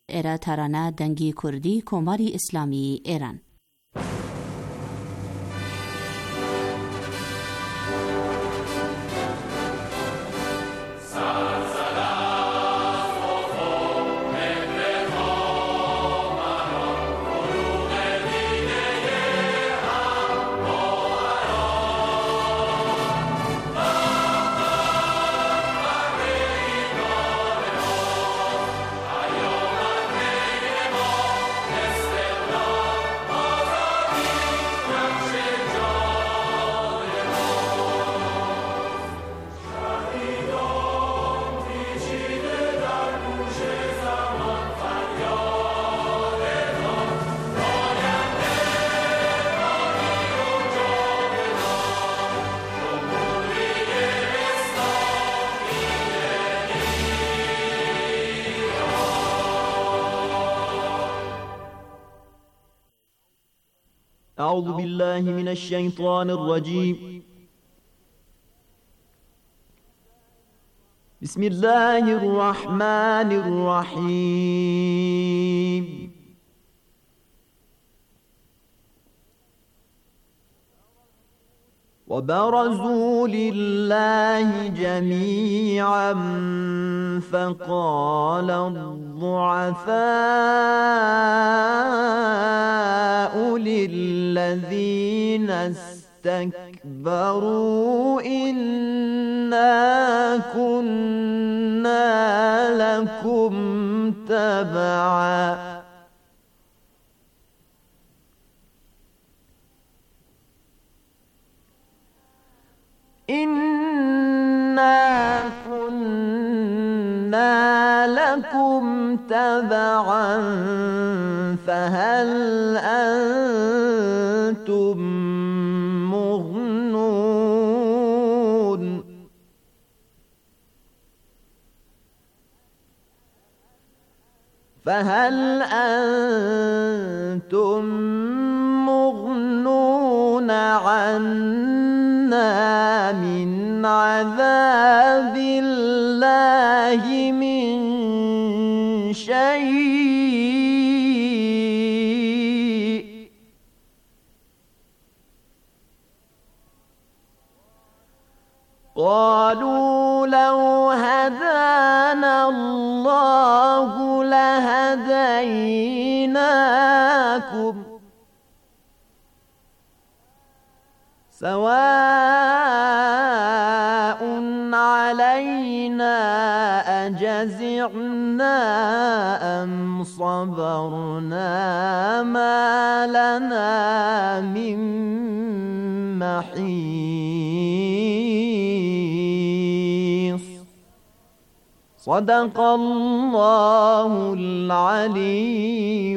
ایرا ترانه دنگی کردی کماری اسلامی ایران. أعوذ بالله من الشيطان الرجيم. بسم الله الرحمن الرحيم. وبرزوا لله جميعا فقال الضعفاء للذين استكبروا إنا كنا لكم تبعا إنا كنا لكم تبعا فهل أنتم مغنون عنا من عذاب الله من شيء قالوا لو هدانا الله لهديناكم سواء علينا أجزعنا أم صبرنا ما لنا من محيص صدق الله العلي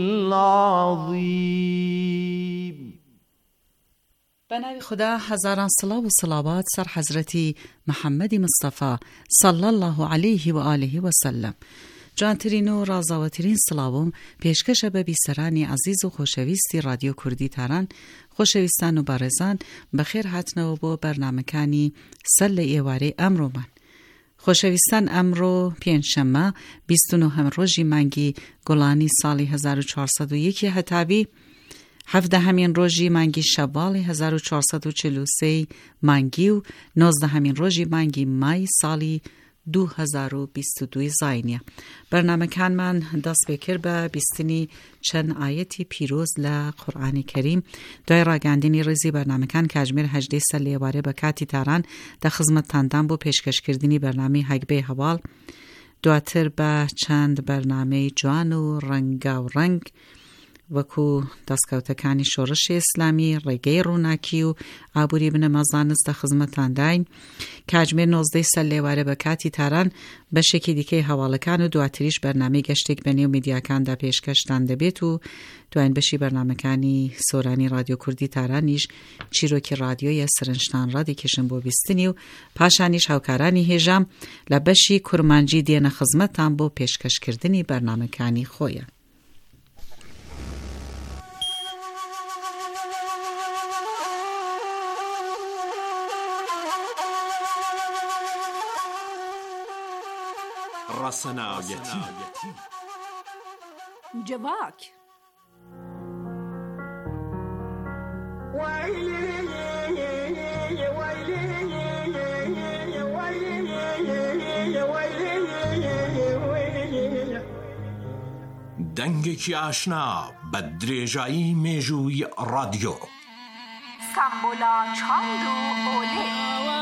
العظيم. به نام خدا، هزاران صلوات و صلوات سر حضرت محمد مصطفی صلی الله علیه و آله و سلم. جوانترین و رازاوترین سلاوم پیشکش به بیسرانی عزیز و خوشویستی رادیو کردی تاران، خوشویستان و بارزان بخیر هاتنو بو برنامه‌کانی سل ایواره امرو من. خوشویستان امرو پنجشنبه 29 روزی مانگی گلانی سالی 1401 هتابی 17 روزی مانگی شوال 1443 مانگی و 19 روزی مانگی مای سالی 2022 زاینیه. برنامه کان من دست بکر به بیستنی چند آیتی پیروز لقرآن کریم دوی راگندینی رزی برنامه کان که اجمیر 18 سالی واره بکاتی تاران در خدمت تاندان بو پیشکش کردنی برنامه حقبه حوال دواتر به چند برنامه جوان و رنگ و رنگ وکو دستکوتکانی شورش اسلامی ڕێگەی ڕووناکی و ئابووری بنەمازانست دە خزمەتان داین کە ئەجمێر 19 سەلێوارە بە کاتی تاران بەشێکی دیکەی هەواڵەکان و دواتریش بەرنامەی گەشتێک بە نێو میدیاکاندا پێشکەشتان دەبێت و دوایین بەشی بەرنامەکانی سۆرانی رادیۆ کوردی تارانیش چیرۆکی رادیۆیە سرنجتان ڕادێکیشن بۆ بیستنی و پاشانیش هاوکارانی هێژام لە بەشی کورمانجی دێنە خزمەتان بۆ پێشکەشکردنی بەرنامەکانی خۆیان. ڕەسەناویەتی جواک دەنگێکی ئاشنا بە درێژایی مێژووی ڕادیۆ سامبولا چاند و ئۆلێ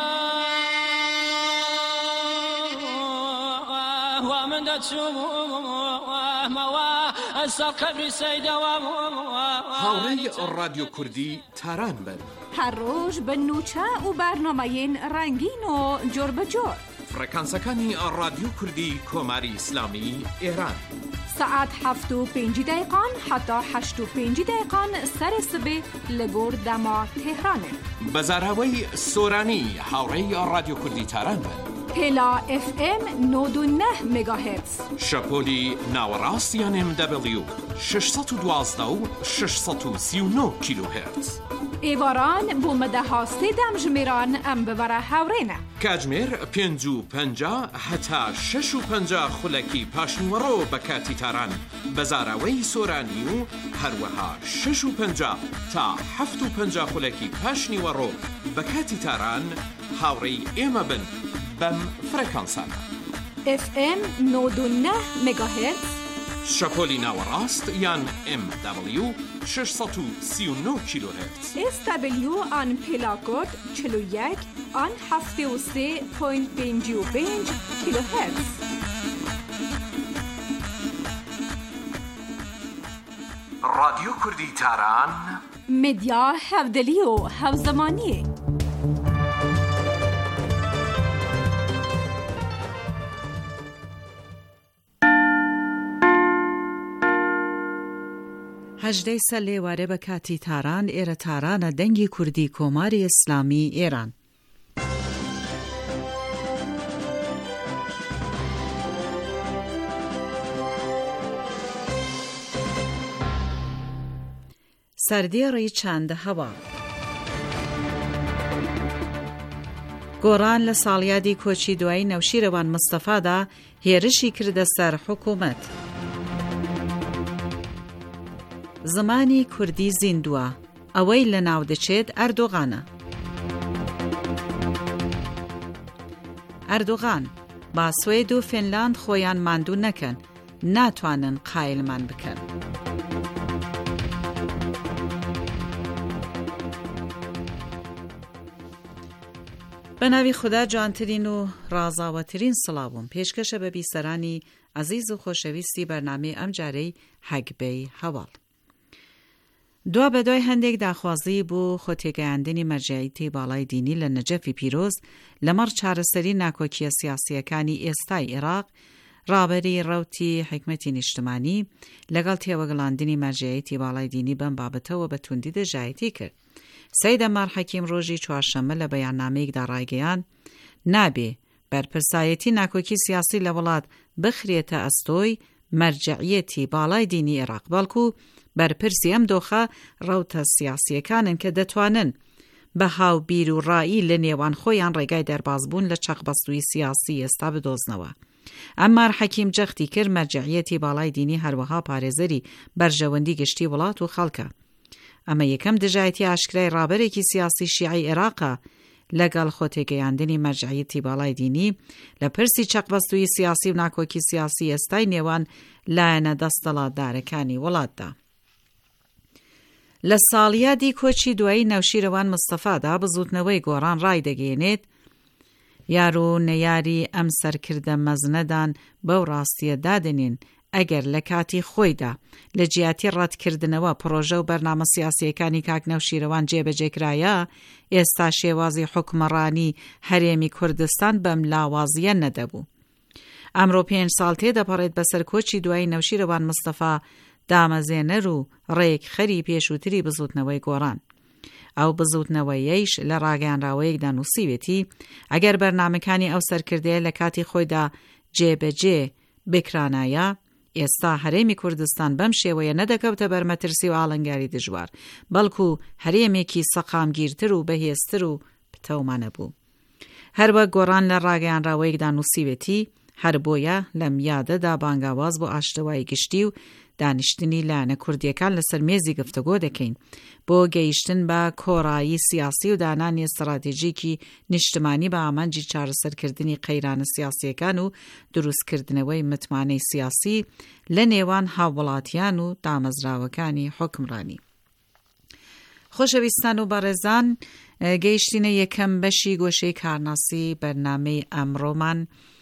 هاوڕێی ڕادیۆ کوردی تاران بن هەر ڕۆژ بە نوچە و بەرنامەیەن ڕەنگین و جۆر بەجۆر فڕێکانسەکانی ڕادیۆ کوردی کۆماری ئیسلامی ئێران ساعت 7:05 حتا 8:05 سر سبێ لە گۆر دەما تێهرانێ بە زاراوەی سۆرانی هاوڕێی ڕادیۆ کوردی تاران بن پێلا FM 99 مگاهرتز شەپۆلی ناوەڕاست یان MW 612 و 639 کیلوهرتز ئێواران بۆ مەدەها سێدەم ژمێران ئەم ببەرە هاوڕێنە کاتژمێر 5:50 هەتا 6:50 خولەکی پاشنیوەڕۆ بە کاتی تاران بە زاراوەی سۆرانی و هەروەها 6:50 تا 7:50 خولەکی پاشنیوەڕۆ بە کاتی تاران هاوڕێی ئێمە بن بەم فڕێکانسانە FM 99 مگاهرتز شەپۆلی ناوەڕاست یان MW 639 کیلوهرتز SW آن پێلاکۆد 41 آن 73.55 کیلوهرتز ڕادیۆ کوردی تاران مدیا هەودەلی و هەوزەمانیە هەژدەی سە لێوارە بە کاتی تاران ئێرە تارانە دەنگی کوردی کۆماری ئیسلامی ئێران سەردێڕی چاندە هەوا گۆڕان لە ساڵیادی کۆچی دوایی نەوشیرەوان مستەفادا هێرشی کردە سەر حکوومەت زمانی کوردی زیندووە ئەوەی لە ناو دەچێت ئەردۆغانە ئەردۆغان با سوێد و فینلاند خۆیان ماندوو نەکەن ناتوانن قایلمان بکەن بە ناوی خوددا جوانترین و ڕازاوەترین سڵاوم پێشکەشە بە بیسەرانی عەزیز و خۆشەویستی بەرنامەی ئەم جارەی هەگبەی هەواڵ دوا بەدوای هەندێک داخوازی بوو خۆتێگەیاندنی مەرجەعیەتی باڵای دینی لە نەجەفی پیرۆز لەمەڕ چارەسەری ناکۆکیە سیاسیەکانی ئێستای عێراق ڕابەری ڕەوتی حکمەتی نیشتمانی لەگەڵ تێوەگەڵاندنی مەرجەعیەتی باڵای دینی بەم بابەتەوە بە توندی دەژایەتی کرد سەید ئەمار حەکیم ڕۆژی چوارشەممە لە بەیاننامەیەکدا ڕایگەیاند نابێ بەرپرسایەتی ناکۆکی سیاسی لە وڵات بخرێتە ئەستۆی مەرجەعیەتی باڵای دینی عێراق بەڵکو بەرپرسی ئەم دۆخە ڕەوتە سیاسیەکانن کە دەتوانن بە هاوبیر و ڕایی لە نێوان خۆیان ڕێگای دەربازبوون لە چەقبەستووی سیاسی ئێستا بدۆزنەوە ئەمار حەکیم جەختی کرد مەرجەعیەتی باڵای دینی هەروەها پارێزەری بەرژەوەندی گشتی وڵات و خەڵکە ئەمە یەکەم دژایەتی ئاشکرای ڕابەرێکی سیاسی شیعی عێراقە لەگەڵ خۆتێگەیاندنی مەرجەعیەتی باڵای دینی لە پرسی چەقبەستووی سیاسی و ناکۆکی سیاسی ئێستای نێوان لایەنە دەستەڵاتدارەکانی وڵاتدا لە ساڵیادی کۆچی دوایی نەوشیرەوان مستەفادا بزوتنەوەی گۆڕان ڕای دەگەێنێت یار و نەیاری ئەم سەرکردە مەزنەدان بەو ڕاستیە دادنین ئەگەر لە کاتی خۆیدا لە جیاتی ڕەتکردنەوە پرۆژە و بەرنامە سیاسیەکانی کاک نەوشیرەوان جێبەجێکرایە ئێستا شێوازی حکومەڕانی هەرێمی کوردستان بەم لاوازیە نەدەبوو ئەمڕۆ 5 ساڵ تێدەپەڕێت بەسەر کۆچی دوایی نەوشیرەوان مستەفا دامەزێنەر و ڕێک خەری پێشووتری بزوتنەوەی گۆڕان ئەو بزوتنەوەیەیش لە ڕاگەیاندراوەیەکدا نووسیوێتی ئەگەر بەرنامەکانی ئەو سەرکردەیە لە کاتی خۆیدا جێبەجێ بکرانایە ئێستا هەرێمی کوردستان بەم شێوەیە نەدەکەوتە بەرمەترسی و ئاڵنگاری دژوار بەڵکو هەرێمێکی سەقامگیرتر و بەهێزتر و پتەومانە بوو هەروەک گۆڕان لە ڕاگەیاندراوەیەکدا نووسیوێتی هەر بۆیە لەم یادەدا بانگاواز بۆ ئاشتەوایی گشتی و دانیشتنی لایەنە کوردیەکان لەسەر مێزی گفتوگۆ دەکەین بۆ گەیشتن بە کۆڕایی سیاسی و دانانی استراتیژیکی نیشتمانی بە ئامانجی چارەسەرکردنی قەیرانە سیاسیەکان و دروستکردنەوەی متمانەی سیاسی لە نێوان هاووڵاتیان و دامەزراوەکانی حکمڕانی. خۆشەویستان و بەڕێزان، گەیشتینە یەکەم بەشی گۆشەی کارناسی بەرنامەی ئەمڕۆمان.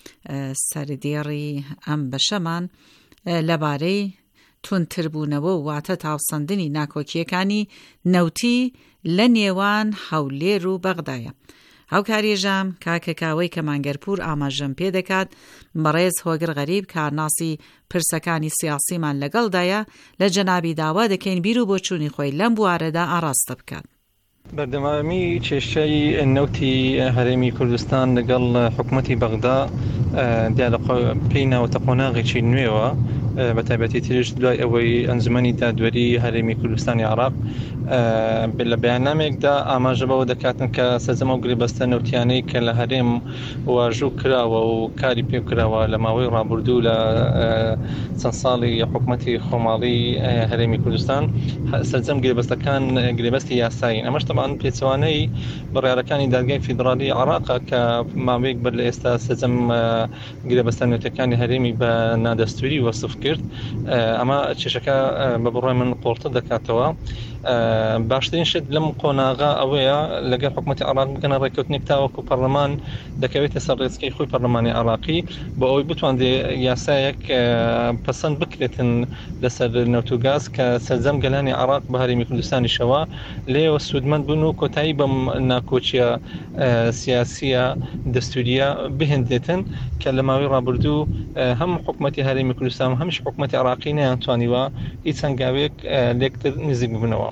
سەردێڕی ئەم بەشەمان لەبارەی تونتربوونەوە و واتە تاوسەندنی ناکۆکیەکانی نەوتی لە نێوان هەولێر و بەغدایە. هاوکاریێژام کاکەکاوەی کەمانگەرپور ئاماژەم پێ دەکات بەڕێز هۆگر غەریب کارناسی پرسەکانی سیاسیمان لەگەڵدایە لە جەنابی داوا دەکەین بیر و بۆچوونی خۆی لەم بوارەدا ئاراستە بکات. بەردەوامی کێشەی نەوتی هەرێمی کوردستان لەگەڵ حکوومەتی بەغدا پێی ناوەتە قۆناغێکی نوێوە، بە تایبەتی تریش دوای ئەوەی ئەنجومەنی دادوەری هەرێمی کوردستانی عێراق لە بەیاننامێکدا ئاماژە بەوە دەکاتن کە سەرجەمە و گرێبەستە نەوتیانەی کە لە هەرێم واژوو کراوە و کاری پێ کراوە لە ماوەی ڕابردوو لە چەند ساڵی حکوومەتی خۆماڵی هەرێمی کوردستان سەرجەم گرێبەستەکان گرێبەستی یاساین. ئەمەش تەمان پێچەوانەی بڕیارەکانی دادگای فیدرالی عێراق کە ماوەیەک بەر لە ئێستا سەرجەم گرێبەستە نەوتیەکانی هەرێمی بە نادەستوری وەسف کرد. ئەمە کێشەکە بە بڕای من قۆڵتە دەکاتەوە. باشترین شت لەم قۆناغا ئەوەیە لەگەڵ حکوومەتی عێراق بکەنە ڕێککەوتنێک تاوەکو پەرلەمان دەکەوێتە سەر ڕێچکەی خۆی پەرلەمانی عێراقی بۆ ئەوەی بتوانێ یاسایەک پەسەند بکرێتن لەسەر نەوت و گاز کە سەرجەم گەلانی عێراق بە هەرێمی کوردستانیشەوە لێوە سوودمەند بوون و کۆتایی بەم ناکۆچیە سیاسیە دەستوریە بهێنرێتن کە لە ماوەی ڕابردوو هەم حکوومەتی هەرێمی کوردستان و هەمیش حکوومەتی عێراقی نەیانتوانیوە هیچ هەنگاوێک لێکتر نزیک ببنەوە.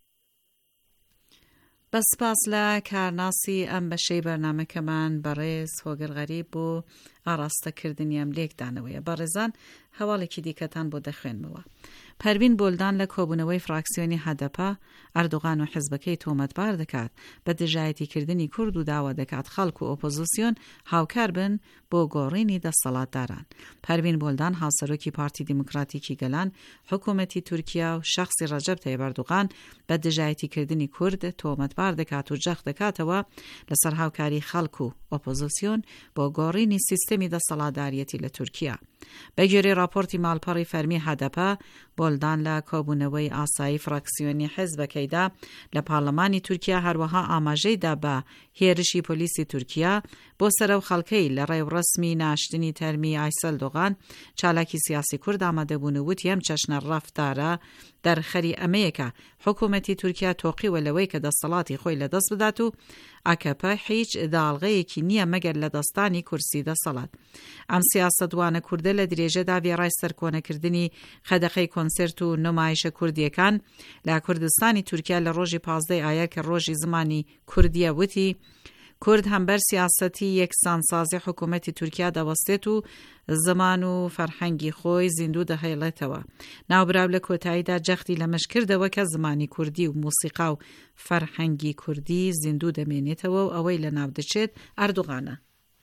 بەسپاس لە کارناسی ئەم بەشەی بەرنامەکەمان بەڕێز هۆگر غەریب بۆ ئاراستەکردنی ئەم لێکدانەوەیە. بەڕێزان، هەواڵێکی دیکەتان بۆ دەخوێنمەوە. پەروین بولدان لە کۆبوونەوەی فراکسیۆنی هەدەپا ئەردوغان و حیزبەکەی تۆمەتبار دەکات بە دژایەتیکردنی کورد و داوا دەکات خەڵک و ئۆپۆزیسیۆن هاوکار بن بۆ گۆڕینی دەسەڵاتداران. پەروین بولدان هاوسەرۆکی پارتی دیموکراتیکی گەلان حکوومەتی تورکیا و شەخصی ڕەجەب تەیب ئەردوغان بە دژایەتیکردنی کورد تۆمەتبار دەکات و جەخ دەکاتەوە لەسەر هاوکاری خەڵک و ئۆپۆزیسیۆن بۆ گۆڕینی سیستەمی دەسەڵاتداریەتی لە تورکیا. بەگوێرەی راپۆرتی ماڵپەڕی فەرمی هەدەپا، بولدان لە کۆبوونەوەی ئاسایی فراکسیۆنی حیزبەکەیدا لە پارلەمانی تورکیا هەروەها ئاماژەیدا بە هێرشی پۆلیسی تورکیا بۆ سەرە و خەڵکەی لە ڕێوڕسمی ناشتنی تەرمی ئایسەل دۆغان چالاکی سیاسی کورد ئامادەبوون و وتی ئەم چەشنە ڕەفتارە دەرخەری ئەمەیەکە حکوومەتی تورکیا تۆقیوە لەوەی کە دەسەڵاتی خۆی لەدەست بدات و ئەکەپە هیچ داڵغەیەکی نییە مەگەر لە دەستانی کورسی دەسەڵات. ئەم سیاسەتوانە کوردە لە درێژەدا وێڕای سەرکۆنەکردنی خەدەقەی کۆنسرت و نمایشە کوردیەکان لە کوردستانی تورکیا لە ڕۆژی 15 ئایار کە ڕۆژی زمانی کوردیە وتی کورد هەمبەر سیاسەتی یەکسانسازی حکوومەتی تورکیا دەوەستێت و زمان و فەرهەنگی خۆی زیندوو دەهێڵێتەوە. ناوبراو لە کۆتاییدا جەختی لەمەش کردەوە کە زمانی کوردی و موسیقا و فەرهەنگی کوردی زیندوو دەمێنێتەوە و ئەوەی لە ناو دەچێت ئەردوغانە.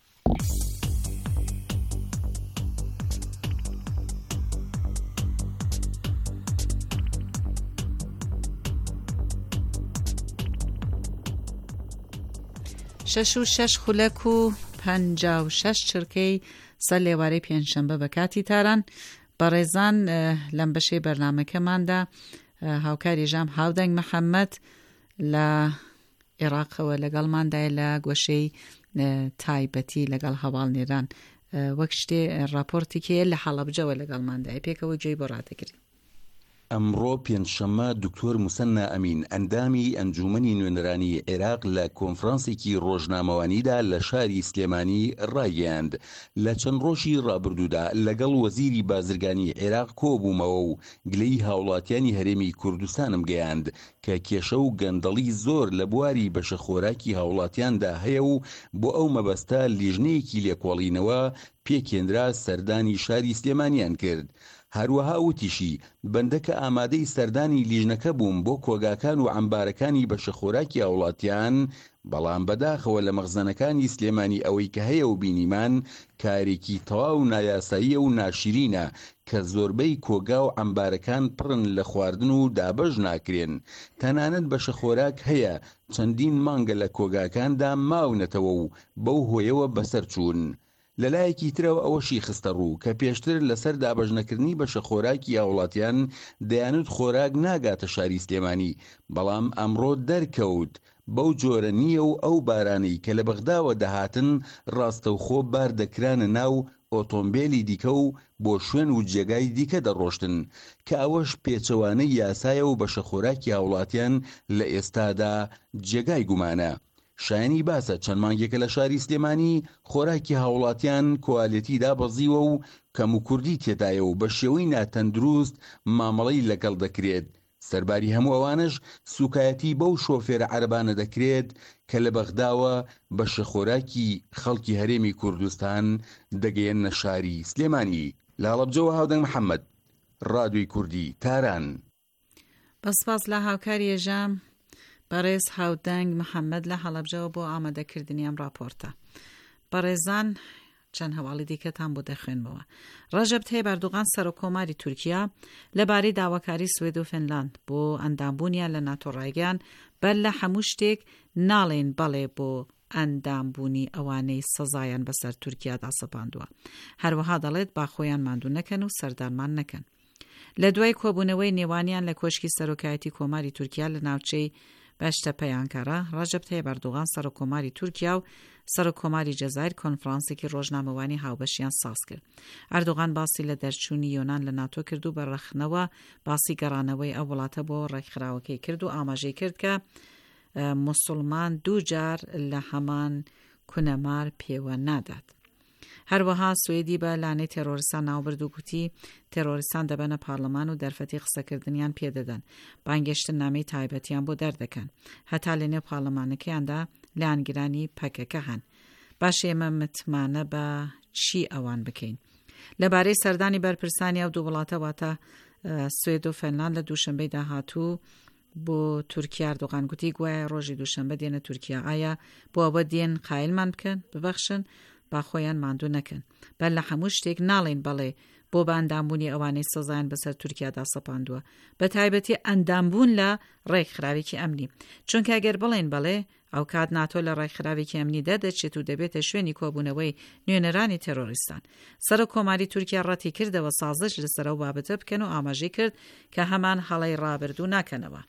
شەش و شەش خولەک و 56 چرکەی سەر لێوارەی پێنجشەمبە بە کاتی تاران. بەڕێزان، لەم بەشەی بەرنامەکەماندا هاوکاری ژام هاودەنگ محەممەد لە عێراقەوە لەگەڵماندایە لە گۆشەی تایبەتی لەگەڵ هەواڵنێران وەک شتێ راپۆرتێکی لە حەڵەبجەوە لەگەڵماندایە پێکەوە گوێی بۆ ڕادەگرین. ئەمڕۆ پێنجشەممە دکتۆر موسەنا ئەمین ئەندامی ئەنجومەنی نوێنەرانی عێراق لە کۆنفرانسێکی ڕۆژنامەوانیدا لە شاری سلێمانی ڕایگەیاند. لە چەند ڕۆژی ڕابردوودا لەگەڵ وەزیری بازرگانی عێراق کۆبوومەوە و گلەی هاوڵاتیانی هەرێمی کوردستانم گەیاند کە کێشە و گەندەڵی زۆر لە بواری بەشە خۆراکی هاوڵاتیاندا هەیە و بۆ ئەو مەبەستە لیژنەیەکی لێکۆڵینەوە پێکێنرا سەردانی شاری سلێمانیان کرد. هەروەها وتیشی بەندەکە ئامادەی سەردانی لیژنەکە بووم بۆ کۆگاکان و عەمبارەکانی بەشەخۆراکی هاوڵاتیان بەڵام بەداخەوە لە مەخزنەکانی سلێمانی ئەوەی کە هەیە و بینیمان کارێکی تەواو نایاساییە و ناشرینە کە زۆربەی کۆگا و ئەمبارەکان پڕن لە خواردن و دابەش ناکرێن. تەنانەت بەشە خۆراک هەیە چەندین مانگە لە کۆگاکاندا ماونەتەوە و بەو هۆیەوە بەسەر چوون. لەلایەکی ترەوە ئەوەشی خستە ڕوو کە پێشتر لەسەر دابەژنەکردنی بەشە خۆراکی هاوڵاتیان دەیانوت خۆراک ناگاتە شاری سلێمانی، بەڵام ئەمڕۆ دەرکەوت بەو جۆرە نییە و ئەو بارانەی کە لە بەغداوە دەهاتن ڕاستەوخۆ بار دەکرانە ناو ئۆتۆمبیلی دیکە و بۆ شوێن و جێگای دیکە دەڕۆشتن کە ئەوەش پێچەوانەی یاسایە و بەشە خۆراکی هاوڵاتیان لە ئێستادا جێگای گومانە. شایانی باسە چەند مانگێکە لە شاری سلێمانی خۆراکی هاوڵاتیان کۆالێتیدا بەزیوە و کەم و کوردی تێدایە و بە شێوەی ناتەندروست مامەڵەی لەگەڵ دەکرێت. سەرباری هەموو ئەوانش سوکایەتی بەو شۆفێرە عەرەبانە دەکرێت کە لە بەغداوە بەشە خۆراکی خەڵکی هەرێمی کوردستان دەگەیەنە شاری سلێمانی. لە هەڵەبجەوە هاودەنگ محەممەد، ڕادیۆی کوردی تاران. بەسپاس لە هاوکاری ێژەم بەڕێز هاودەنگ محەممەد لە هەڵەبجەوە بۆ ئامادەکردنی ئەم راپۆرتە. بەڕێزان چەند هەواڵی دیکەتان بۆ دەخوێنمەوە. ڕەجەب تەیب ئەردوغان سەرۆکۆماری تورکیا لەبارەی داواکاری سوێد و فنلاند بۆ ئەندامبوونیان لە ناتۆ ڕایگەیان بەر لە هەموو شتێک ناڵێن بەڵێ بۆ ئەندامبوونی ئەوانەی سەزایان بەسەر تورکیادا سەپاندووە. هەروەها دەڵێت با خۆیان ماندوو نەکەن و سەردارمان نەکەن. لە دوای کۆبوونەوەی نێوانیان لە کۆشکی سەرۆکایەتی کۆماری تورکیا لە ناوچەی بەشتەپەی ئانکارا، ڕەجەب تەیب ئەردوغان سەرۆکۆماری تورکیا و سەرۆکۆماری جەزایر کۆنفرانسێکی ڕۆژنامەوانی هاوبەشیان ساز کرد. ئەردوغان باسی لە دەرچوونی یۆنان لە ناتۆ کرد و بەڕەخنەوە باسی گەڕانەوەی ئەو وڵاتە بۆ ڕێکخراوەکەی کرد و ئاماژەی کرد کە موسڵمان دووجار لە هەمان کونەمار پێوە نادات. هەروەها سوێدی بە لانەی تێرۆریستان ناوبرد و گوتی تێرۆریستان دەبەنە پارلەمان و دەرفەتی قسەکردنیان پێدەدەن، بانگێشتن نامەی تایبەتیان بۆ دەردەکەن، هەتا لە نێو پارلەمانەکەیاندا لایەنگرانی پەکەکە هەن. باش ئێمە متمانە بە چی ئەوان بکەین. لەبارەی سەردانی بەرپرسانی ئەو دوو وڵاتە واتە سوێد و فنلاند لە دووشەمبەی داهاتوو بۆ تورکیا ئەردوغان گوتی گوایە ڕۆژی دووشەمبە دێنە تورکیا. ئایا بۆ ئەوە دێن قایلمان بکەن ببەخشن با خۆیان ماندوو نەکەن، بەر لە هەموو شتێک ناڵێن بەڵێ بۆ بە ئەندامبوونی ئەوانەی سەزایان بەسەر تورکیادا سەپاندووە، بە تایبەتی ئەندامبوون لە ڕێکخراوێکی ئەمنی، چونکە ئەگەر بڵێن بەڵێ ئەو کات ناتۆ لە ڕێکخراوێکی ئەمنی دەدەچێت و دەبێتە شوێنی کۆبوونەوەی نوێنەرانی تێرۆریستان. سەرۆکۆماری تورکیا ڕەتی کردەوە سازش لەسەر ئەو بابەتە بکەن و ئاماژەی کرد کە هەمان هەڵەی ڕابردوو ناکەنەوە.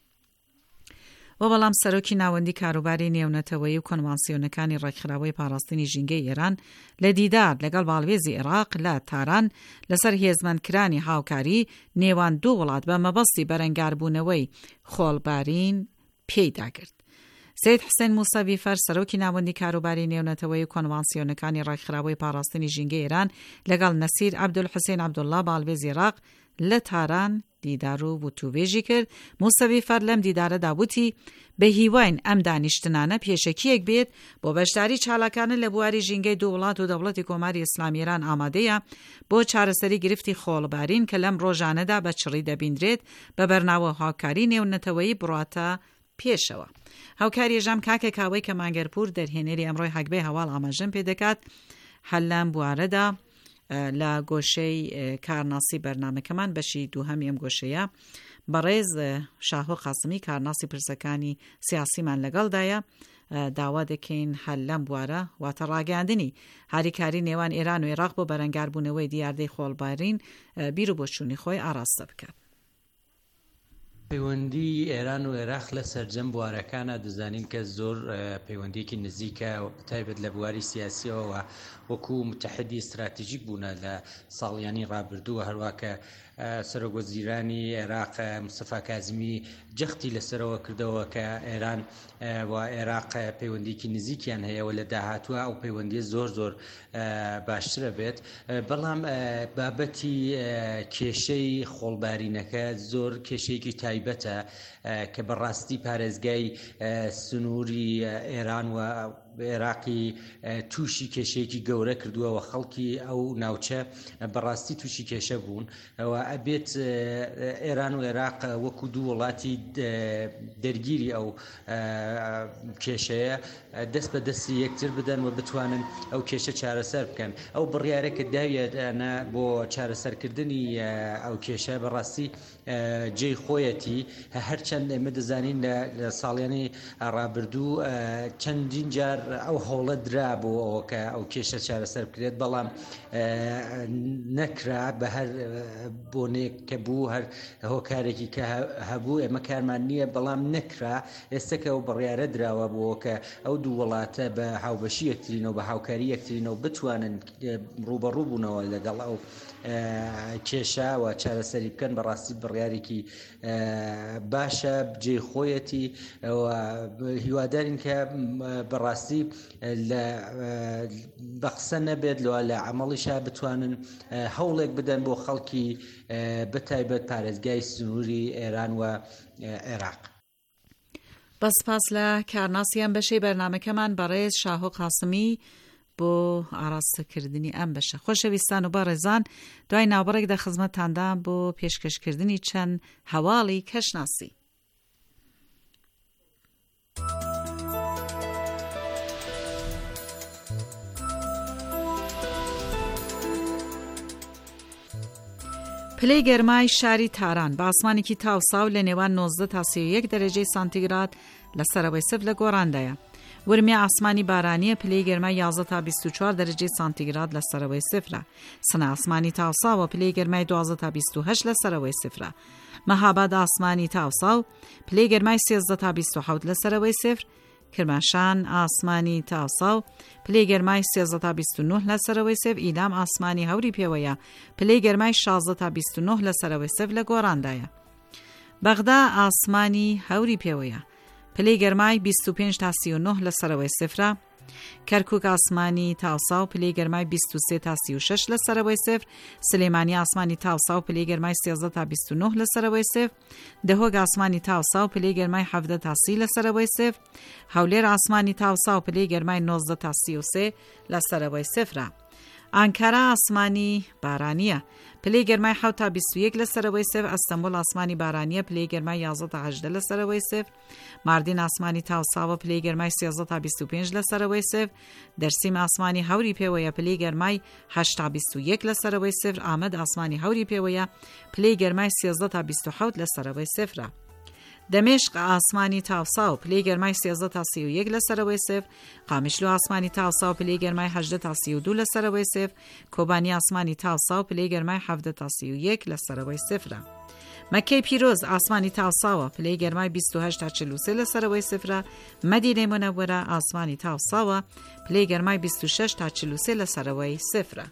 و بەڵام سەرۆکی ناوەندی کاروباری نێونەتەوەی و کۆنڤانسیۆنەکانی ڕێکخراوەی پاراستنی ژینگەی ئێران لە دیدار لەگەڵ باڵێزی عێراق لە تاران لەسەر هێزمەندکرانی هاوکاری نێوان دوو وڵات بە مەبەستی بەرەنگاربوونەوەی خۆڵبارین پێیدا کرد. سید حسین موسەوی فەر سەرۆکی ناوەندی کاروباری نێونەتەوەی و کۆنڤانسیۆنەکانی ڕێکخراوەی پاراستنی ژینگەی ئێران لەگەڵ نەسیر عەبدولحوسێن عەبدوڵڵا باڵێزی عێراق لە تاران دیدار و وتوبێژی کرد. موسەوی فەر لەم دیدارەدا وتی بە هیواین ئەم دانیشتنانە پێشەکیەک بێت بۆ بەشداری چالاکانە لە بواری ژینگەی دوو وڵات و دەوڵەتی کۆماری ئیسلامی ئێران ئامادەیە بۆ چارەسەری گرفتی خۆڵبارین کە لەم ڕۆژانەدا بە چڕی دەبیندرێت بە بەرناوە هاوکاری نێونەتەوەیی بڕاتە پێشەوە. هاوکاری ژەم کاکە کاوەی کە مانگەرپور دەرهێنەری ئەمڕۆی هەگبەی هەواڵ ئاماژەم پێ دەکات هەل لەم بوارەدا لە گۆشەی کارناسی بەرنامەکەمان بەشی دووهەمی ئەم گۆشەیە بەڕێز شاهۆ قاسمی کارناسی پرسەکانی سیاسیمان لەگەڵدایە داوا دەکەین هەل لەم بوارە واتە ڕاگەاندنی هاریکاری نێوان ئێران و عێراق بۆ بەرەنگاربوونەوەی دیاردەی خۆڵبارین بیر و بۆچوونی خۆی ئاراستە بکات. پەیوەندی ئێران و عێراق لە سەرجەم بوارەکانە دەزانین کە زۆر پەیوەندیەکی نزیکە تایبەت لە بواری سیاسیەوە وەکو متحدی استراتیژیک بوونە لە ساڵیانی ڕابردووە، هەروواکە سەرۆکوەزیرانی عێراق مستەفا کازمی جەختی لەسەرەوە کردەوە کە ئێران و عێراق پەیوەندیکی نزیکیان هەیەەوە لە داهاتووە ئەو پەیوەندی زۆر باشترە بێت. بەڵام بابەتی کێشەی خۆڵبارینەکە زۆر کێشەیەکی تایبەتە کە بەڕاستی پارێزگای سنووری ئێران و عێراقی تووشی کێشەیەکی گەورە کردووەوە خەڵکی ئەو ناوچە بەڕاستی تووشی کێشە بوون ئەوە ئەبێت ئێران و عێراق وەکو دوو وڵاتی دەرگیری ئەو کێشەیە دەست بە دەستی یەکتر بدەن و بتوانن ئەو کێشە چارەسەر بکەن ئەو بڕیارێکە داویێتە بۆ چارەسەرکردنی ئەو کێشە بەڕاستی جێی خۆیەتی هەرچەند ئێمە دەزانین لە ساڵیانی ڕابردوو چەندین جار ئەو هەوڵە درا بۆ ئەوە کە ئەو کێشە چارەسەر بکرێت بەڵام نەکرا بە هەر بۆنێک کە بوو هەر هۆکارێکی کە هەبوو ئێمە کارمان نییە بەڵام نەکرا ئێستاکە ئەو بڕیارە دراوە بۆ کە ئەو دوو وڵاتە بە هاوبەشی یەکترینەوە بە هاوکاری یەکترینەوە بتوانن ڕوبەڕوو بوونەوە لەگەڵ ئەو کێشە و چارەسەری بکەن بەڕاستی بڕیارێکی باشە بجێ خۆیەتی هیوادارین کە بەڕاستی بە قسە نەبێت لە عەمەڵیشا بتوانن هەوڵێک بدەن بۆ خەڵکی بەتایبەت پارێزگای سنووری ئێران و عێراق. بەسپاس لە کارناسیان بەشەی بەرنامەکەمان بەڕێز شاهۆ قاسمی بۆ ئاراستەکردنی ئەم بەشە. خۆشەویستان و بەڕێزان دوای ناوبڕێک دە خزمەتتاندا بۆ پێشکەشکردنی چەند هەواڵی کەشناسی. پلەی گەرمای شاری تاران بە ئاسمانێکی تاوساو لە نێوان 19 تا 31 دەرەجەی سانتیگراد لە سەرەوەی سف لە گۆڕاندایە. ورمی ئاسمانی بارانیە پلەی گەرمای 11 تا 24 دەرەجەی سانتیگراد لە سەرەوەی سفرە. سنە ئاسمانی تاوساوە پلەی گەرمای 12 تا 28 لە سەرەوەی سفرە. مەهاباد ئاسمانی تاوساو پلەی گەرمای 13 تا 27 لە سەرەوەی سفر. کرماشان ئاسمانی تاوساو پلەی گەرمای 13 تا 29 لە سەرەوەی سف. ئیدام ئاسمانی هەوری پێوەیە پلەی گەرمای 16 تا 29 لە سەرەوەی سف لە گۆڕاندایە. بەغدا ئاسمانی هەوری پێوەیە پلەی گەرمای 25 تا 39 لە سەرەوەی سفرە. کەرکووک ئاسمانی تاوساو پلەی گەرمای 23 تا 36 لە سەرەوەی سفر. سلێمانی ئاسمانی تاوساو پلەی گەرمای 13 تا 29 لە سەرەوەی سفر. دهۆگ ئاسمانی تاوساو پلەی گەرمای 17 تا 30 لە سەرەوەی سفر. هەولێر ئاسمانی تاوساو پلەی گەرمای 19 تا 33 لە سەرەوەی سفرە. ئانکارا ئاسمانی بارانیە پلەی گەرمای 7 تا 21 لە سەرەوەی سفر. ئەستەمبول ئاسمانی بارانیە پلەی گەرمای 11 تا 18 لە سەرەوەی سفر. ماردین ئاسمانی تاوساوە پلەی گەرمای 13 تا 25 لە سەرەوەی سفر. دەرسیم ئاسمانی هەوری پێوەیە پلەی گەرمای 8 تا 21 لە سەرەوەی سفر. ئامەد ئاسمانی هەوری پێوەیە پلەی گەرمای 13 تا 27 لە سەرەوەی سفرە. دەمێشق ئاسمانی تاوساو پلەی گەرمای 13 تا 31 لە سەرەوەی سفر. قامیشلو ئاسمانی تاوساو پلەی گەرمای 18 تا 32 لە سەرەوەی سفر. کۆبانی ئاسمانی تاوساو پلەی گەرمای 17 تا 31 لە سەرەوەی سفرە. مەکەی پیرۆز ئاسمانی تاوساوە پلەی گەرمای 28 تا 43 لە سەرەوەی سفرە. مەدینەی مونەوەرە ئاسمانی تاوساوە پلەی گەرمای 26 تا 43 لە سەرەوەی سفرە.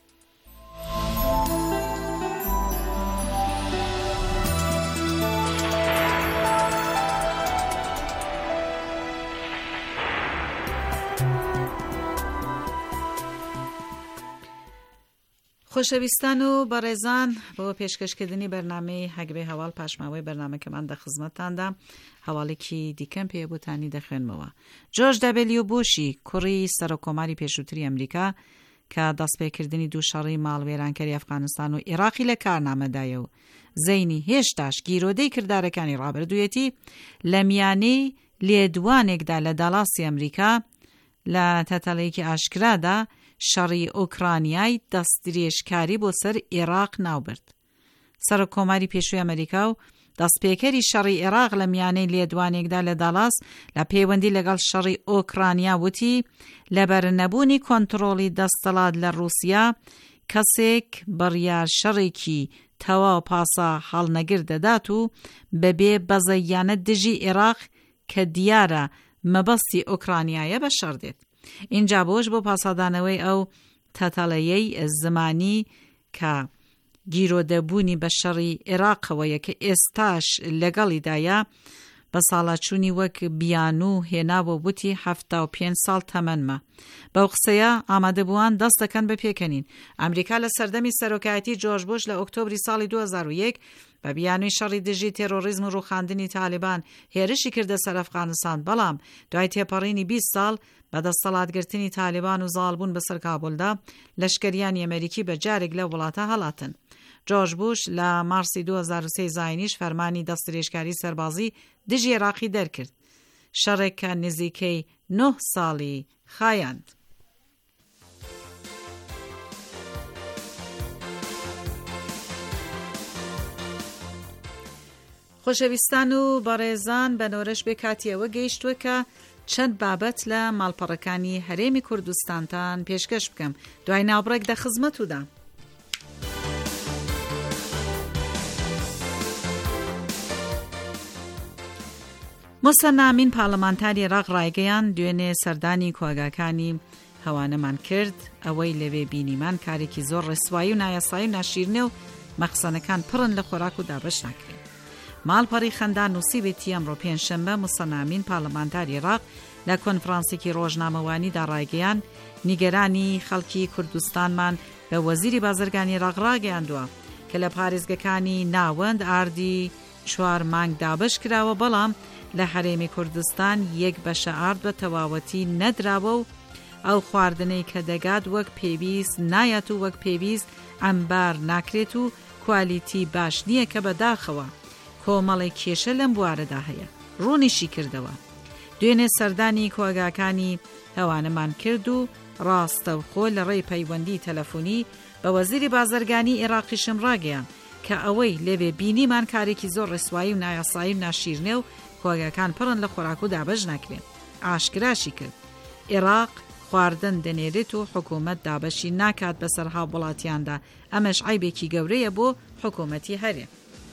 خۆشەویستان و بەڕێزان بۆ پێشکەشکردنی بەرنامەی هەگبەی هەواڵ پاشماوەی بەرنامەکەمان دە خزمەتتاندا هەواڵێکی دیکەم پێ بۆتانی دەخوێنمەوە. جۆرج دەبلیو بوشی کوڕی سەرۆکۆماری پێشووتری ئەمریکا کە دەستپێکردنی دوو شەڕی ماڵوێرانکەری ئەفغانستان و عێراقی لە کارنامەدایە و زەینی هێشتاش گیرۆدەی کردارەکانی ڕابردوویەتی لە میانەی لێدوانێکدا لە داڵاسی ئەمریکا لە تەتەڵەیەکی ئاشکرادا شەڕی ئوکرانیای دەستدرێژکاری بۆ سەر عێراق ناوبرد. سەرۆکۆماری پێشووی ئەمریکا و دەستپێکەری شەڕی عێراق لە میانەی لێدوانێکدا لە داڵاس لە پەیوەندی لەگەڵ شەڕی ئوکرانیا وتی لەبەر نەبوونی کۆنتڕۆڵی دەستەڵات لە رووسیا کەسێک بڕیار شەڕێکی تەواو پاسا هەڵنەگر دەدات و بەبێ بەزەیانە دژی عێراق کە دیارە مەبەستی ئوکرانیایە بە شەڕ دێت. اینجا بۆش بۆ پاسادانەوەی ئەو تەتەڵەیەی زمانی کە گیرۆدەبوونی بە شەڕی عێراقەوەیە کە ئێستاش لەگەڵیدایە بە ساڵاچوونی وەک بیانوو هێناوە وتی 75 ساڵ تەمەنمە. بەو قسەیە ئامادەبووان دەست دەکەن بە پێکەنین. ئەمریکا لە سەردەمی سەرۆکایەتی جۆرج بوش لە ئۆکتۆبری ساڵی 2001 بە بیانووی شەڕی دژی تێرۆریزم و ڕووخاندنی تالیبان هێرشی کردە سەر ئەفغانستان، بەڵام دوای تێپەڕینی 20 ساڵ بەدەستەڵاتگرتنی تالیبان و زاڵبوون بەسەر کابولدا لەشکریانی ئەمریکی بەجارێک لە وڵاتە هەڵاتن. جۆرج بوش لە مارسی 2023 زاینیش فەرمانی دەستدرێژکاری سەربازی دژی عێراقی دەرکرد، شەڕێک کە نزیکەی 9 ساڵی خایاند. خۆشەویستان و بەڕێزان بەنۆرەش بێ کاتیەوە گەیشتووە کە چەند بابەت لە ماڵپەڕەکانی هەرێمی کوردستانتان پێشکەش بکەم. دوای ناوبڕێک دەخزمەتودا. موسەنا ئامین پارلەمانتاری عێراق ڕایگەیان دوێنێ سەردانی کۆگاکانی هەوانەمان کرد ئەوەی لەوێ بینیمان کارێکی زۆر ڕێسوایی و نایاسایی و ناشیرنێ و مەخسەنەکان پڕن لە خۆراک و دابەش ناکرێت. ماڵپەڕی خەندان نووسیبێتی ئەمڕۆ پێنجشەمبە موسەنا ئامین پارلەمانتاری عێراق لە کۆنفرانسێکی ڕۆژنامەوانیدا ڕایگەیان نیگەرانی خەڵکی کوردستانمان بە وەزیری بازرگانی عێراق ڕاگەیاندووە کە لە پارێزگەکانی ناوەند ئاردی 4 مانگ دابش کراوە، بەڵام لە هەرێمی کوردستان 1 بەشە ئارد بە تەواوەتی نەدراوە و ئەو خواردنەی کە دەگات وەک پێویست نایەت و وەک پێویست ئەمبار ناکرێت و کوالیتی باش نییە کە بەداخەوە کۆمەڵی کێشە لەم بوارەدا هەیە. ڕوونیشی کردەوە. دوێنێ سەردانی کۆگاکانی هەوانەمان کرد و ڕاستەوخۆ لە ڕێی پەیوەندی تەلەفۆنی بە وەزیری بازرگانی عێراقیشم ڕاگەیان کە ئەوەی لەوێ بینیمان کارێکی زۆر ڕێسوایی و نایاسایی و ناشیرنێ و کۆگاکان پڕن لە خۆراک و دابەش ناکرێن. ئاشکراشی کرد عێراق خواردن دەنێرێت و حکوومەت دابەشی ناکات بەسەر هاوڵاتیاندا. ئەمەش عیبێکی گەورەیە بۆ حکوومەتی هەرێم.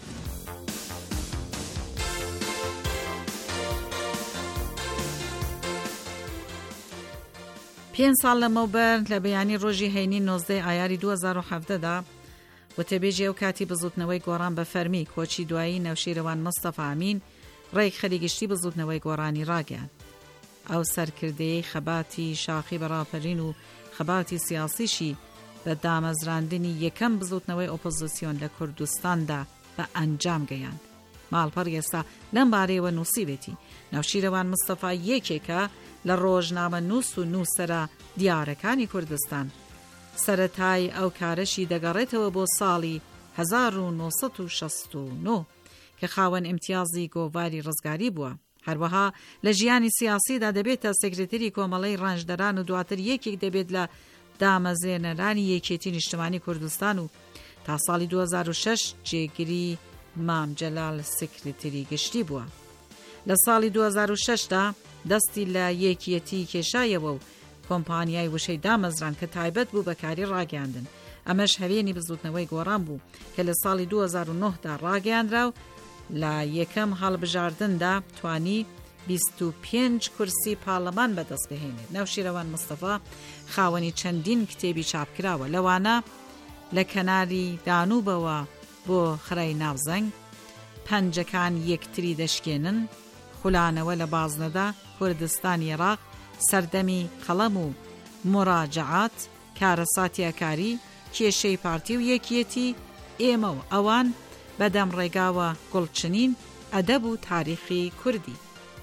5 ساڵ لەمەوبەر لە بەیانی ڕۆژی هەینی 19 ئایاری 2017دا وتەبێژی ئەو کاتی بزوتنەوەی گۆڕان بە فەرمی کۆچی دوایی نەوشیرەوان مستەفا ئامین ڕێک خەریگشتی بزوتنەوەی گۆڕانی ڕاگەیان. ئەو سەرکردەیەی خەباتی شاخی بەڕاپەرین و خەباتی سیاسیشی بە دامەزراندنی یەکەم بزوتنەوەی ئۆپۆزیسیۆن لە کوردستاندا بە ئەنجام گەیاند. ماڵپەڕ ئێستا لەم بارەیەوە نووسیبێتی نەوشیرەوان مستەفا یەکێکە لە ڕۆژنامە نووس و نووسەرە دیارەکانی کوردستان. سەرەتای ئەو کارەشی دەگەڕێتەوە بۆ ساڵی 1969 کە خاوەن ئیمتیازی گۆڤاری ڕزگاری بووە. هەروەها لە ژیانی سیاسیدا دەبێتە سێکرێتەری کۆمەڵەی ڕەنجدەران و دواتر یەکێک دەبێت لە دامەزێنەرانی یەکێتی نیشتمانی کوردستان و تا ساڵی 2006 جێگیری مام جەلال سکرێتەری گشتی بووە. لە ساڵی 2006دا دەستی لە یەکیەتی کێشایەوە و کۆمپانیای وشەی دامەزران کە تایبەت بوو بەکاری ڕاگەاندن. ئەمەش هەوێنی بزوتنەوەی گۆڕان بوو کە لە ساڵی 2009دا ڕاگەاندرا و لە یەکەم هەڵبژاردندا توانی 25 کورسی پارلەمان بەدەست بهێنێت. نەوشیرەوان مستەفا خاوەنی چەندین کتێبی چاپکراوە، لەوانە لە کەناری دانوبەوە بۆ خرای ناوزەنگ، پەنجەکان یەکتری دەشکێنن، خولانەوە لە بازنەدا، کوردستانی عێراق، سەردەمی قەڵەم و مراجعات، کارەساتیەکاری، کێشەی پارتی و یەکیەتی، ئێمە و ئەوان، بەدەم ڕێگاوە گوڵچنین، ئەدەب و تاریخی کوردی.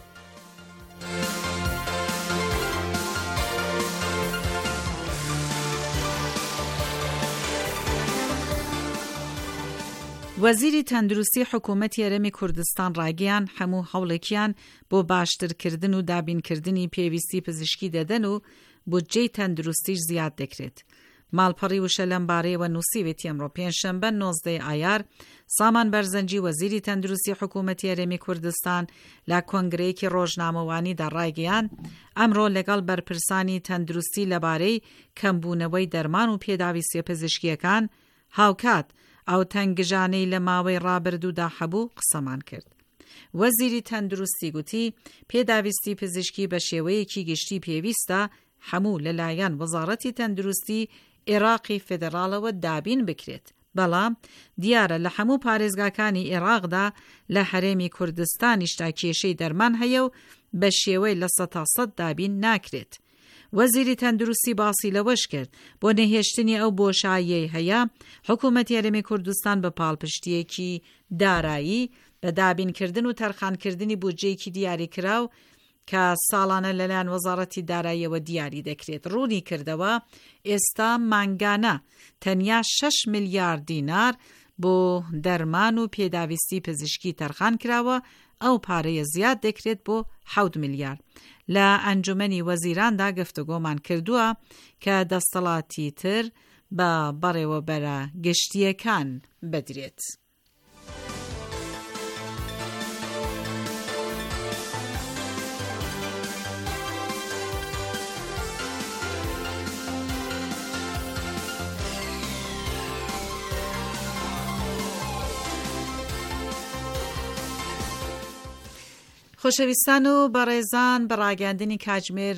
وەزیری تەندروستی حکوومەتی هەرێمی کوردستان ڕاگەیان هەموو هەوڵێکیان بۆ باشترکردن و دابینکردنی پێویستی پزیشکی دەدەن و بودجەی تەندروستیش زیاد دەکرێت. ماڵپەڕی وشە لەم بارەیەوە نووسیوێتی ئەمڕۆ پێنجشەمبە 19 ئایار سامان بەرزەنجی وەزیری تەندروستی حکوومەتی هەرێمی کوردستان لە کۆنگرەیەکی ڕۆژنامەوانیدا ڕایگەیان ئەمڕۆ لەگەڵ بەرپرسانی تەندروستی لەبارەی کەمبوونەوەی دەرمان و پێداویستیە پزیشکیەکان هاوکات ئەو تەنگژانەی لە ماوەی ڕابردوودا هەبوو قسەمان کرد. وەزیری تەندروستی گوتی پێداویستی پزیشکی بە شێوەیەکی گشتی پێویستە هەموو لەلایەن وەزارەتی تەندروستی عێراقی فێدراڵەوە دابین بکرێت. بەڵام دیارە لە هەموو پارێزگاکانی عێراقدا لە هەرێمی کوردستانیشتا کێشەی دەرمان هەیە و بە شێوەی لە 100% دابین ناکرێت. وەزیری تەندروستی باسی لەوەش کرد بۆ نەهێشتنی ئەو بۆشاییەی هەیە حکوومەتی هەرێمی کوردستان بە پاڵپشتیەکی دارایی بە دابینکردن و تەرخانکردنی بودجەیەکی دیاریکراو کە ساڵانە لەلایەن وەزارەتی داراییەوە دیاری دەکرێت ڕوونی کردەوە ئێستا مانگانە تەنیا 6 میلیارد دینار بۆ دەرمان و پێداویستی پزیشکی تەرخان کراوە، ئەو پارەیە زیاد دەکرێت بۆ 7 میلیارد. لە ئەنجومەنی وەزیراندا گفتوگۆمان کردووە کە دەسەڵاتی تر بە بەڕێوەبەرە گشتیەکان بدرێت. خۆشەویستان و بەڕێزان، بەڕاگەاندنی کاتژمێر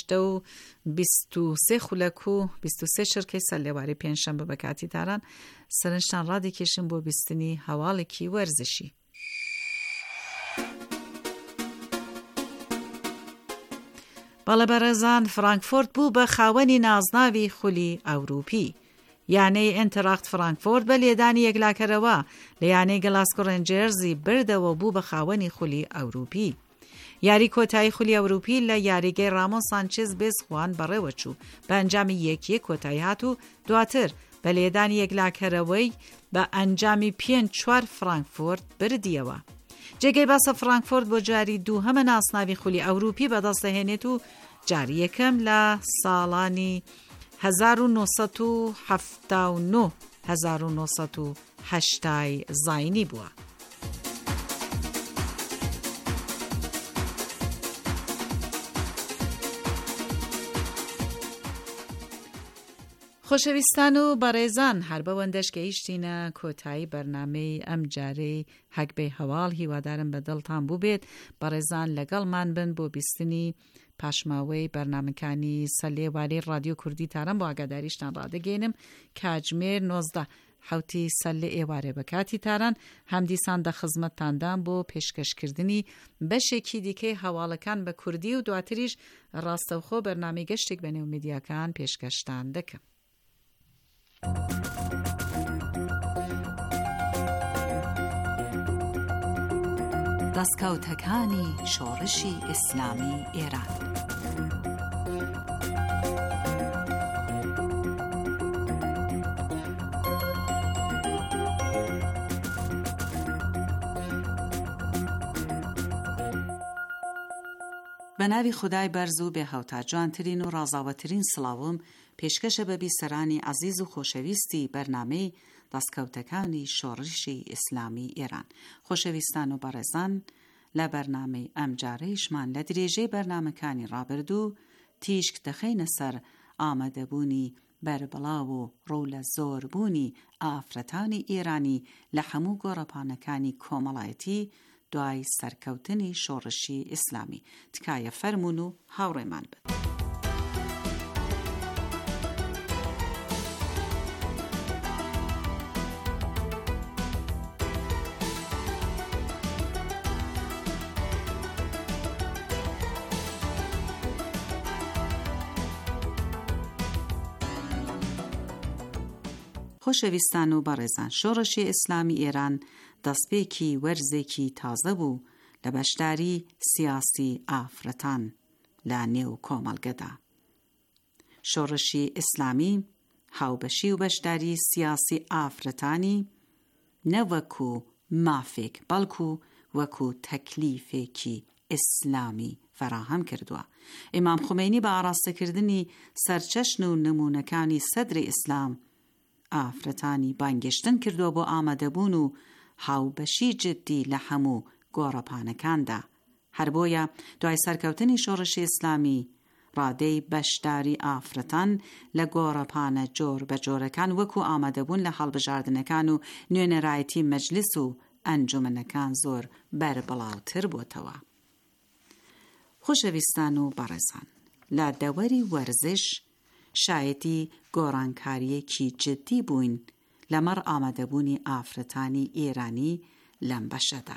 8:23 خولەک و 23 شرکەی سەرلێواری پێنجشەمبە بە کاتی تاران سەرنجتان ڕادێکێشن بۆ بیستنی هەواڵێکی وەرزشی. بەڵێ بەڕێزان، فرانکفورت بوو بە خاوەنی نازناوی خولی ئەوروپی. یانەی ئینتراخت فرانکفورت بە لێدانی یەکلاکەرەوە لە یانەی گلاسکۆ ڕێنجێرزی بردەوە بوو بە خاوەنی خولی ئەوروپی. یاری کۆتایی خولی ئەوروپی لە یاریگەی رامۆن سانچێز بێزخوان بەڕێوەچوو بە ئەنجامی 1-1 کۆتایی هات و دواتر بە لێدانی یەکلاکەرەوەی بە ئەنجامی 5-4 فرانکفورت بردیەوە. جێگەی باسە فرانکفورت بۆ جاری دووهەمە ناسناوی خولی ئەوروپی بەدەستەهێنێت و جاری یەکەم لە ساڵانی 1979-1980 زاینی بووە. خۆشەویستان و بەڕێزان، هەر بەوەندەش گەیشتینە کۆتایی بەرنامەی ئەم جارەی هەکبەی هەواڵ. هیوادارم بە دڵتان بوو بێت. بەڕێزان لەگەڵمان بن بۆ بیستنی پاشماوەی بەرنامەکانی سەرلێواری ڕادیۆ کوردی تاران. بۆ ئاگاداریشتان ڕادەگەێنم کاتژمێر 19 حوتی سەرلێ ئێوارێ بە کاتی تاران هەمدیسان دە خزمەتتاندان بۆ پێشکەشکردنی بەشێکی دیکەی هەواڵەکان بە کوردی و دواتریش ڕاستەوخۆ بەرنامەی گەشتێک بە نێو میدیاکان پێشکەشتان دەکەم. دەستکەوتەکانی شۆڕشی ئیسلامی ئێران. بە ناوی خودای بەرز و بێ هەوتا جوانترین و ڕازاوەترین سڵاوم پێشکەشە بە بیسەرانی عەزیز و خۆشەویستی بەرنامەی دەستکەوتەکانی شۆڕشی ئیسلامی ئێران. خۆشەویستان و بەڕێزان، لە بەرنامەی ئەم جارەیشمان لە درێژەی بەرنامەکانی ڕابردوو تیشک دەخەینە سەر ئامادەبوونی بەربڵاو و ڕوو لە زۆربوونی ئافرەتانی ئێرانی لە هەموو گۆڕەپانەکانی کۆمەڵایەتی دوای سەرکەوتنی شۆڕشی ئیسلامی. تکایە فەرمون و هاوڕێمان بن. خۆشەویستان و بەڕێزان، شۆڕشی ئیسلامی ئێران دەستپێکی وەرزێکی تازە بوو لە بەشداری سیاسی ئافرەتان لە نێو کۆمەڵگەدا. شۆڕشی ئیسلامی هاوبەشی و بەشداری سیاسی ئافرەتانی نەوەکو مافێک بەڵکو وەکو تەکلیفێکی ئیسلامی فراهەم کردووە. ئیمام خومینی بە ئاراستەکردنی سەرچەشن و نمونەکانی سەدری ئیسلام ئافرەتانی بانگشتن کردووە بۆ ئامادەبوون و هاوبەشی جدی لە هەموو گۆڕەپانەکاندا. هەر بۆیە دوای سەرکەوتنی شۆڕشی ئیسلامی ڕادەی بەشداری ئافرەتان لە گۆڕەپانە جۆر بە جۆرەکان وەکو ئامادەبوون لە هەڵبژاردنەکان و نوێنەرایەتی مەجلیس و ئەنجومەنەکان زۆر بەربڵاوتر بووتەوە. خۆشەویستان و بەڕێزان، لە دەوەری وەرزش شایەتی گۆڕانکاریەکی جدی بووین لەمەڕ ئامادەبوونی ئافرەتانی ئێرانی لەم بەشەدا.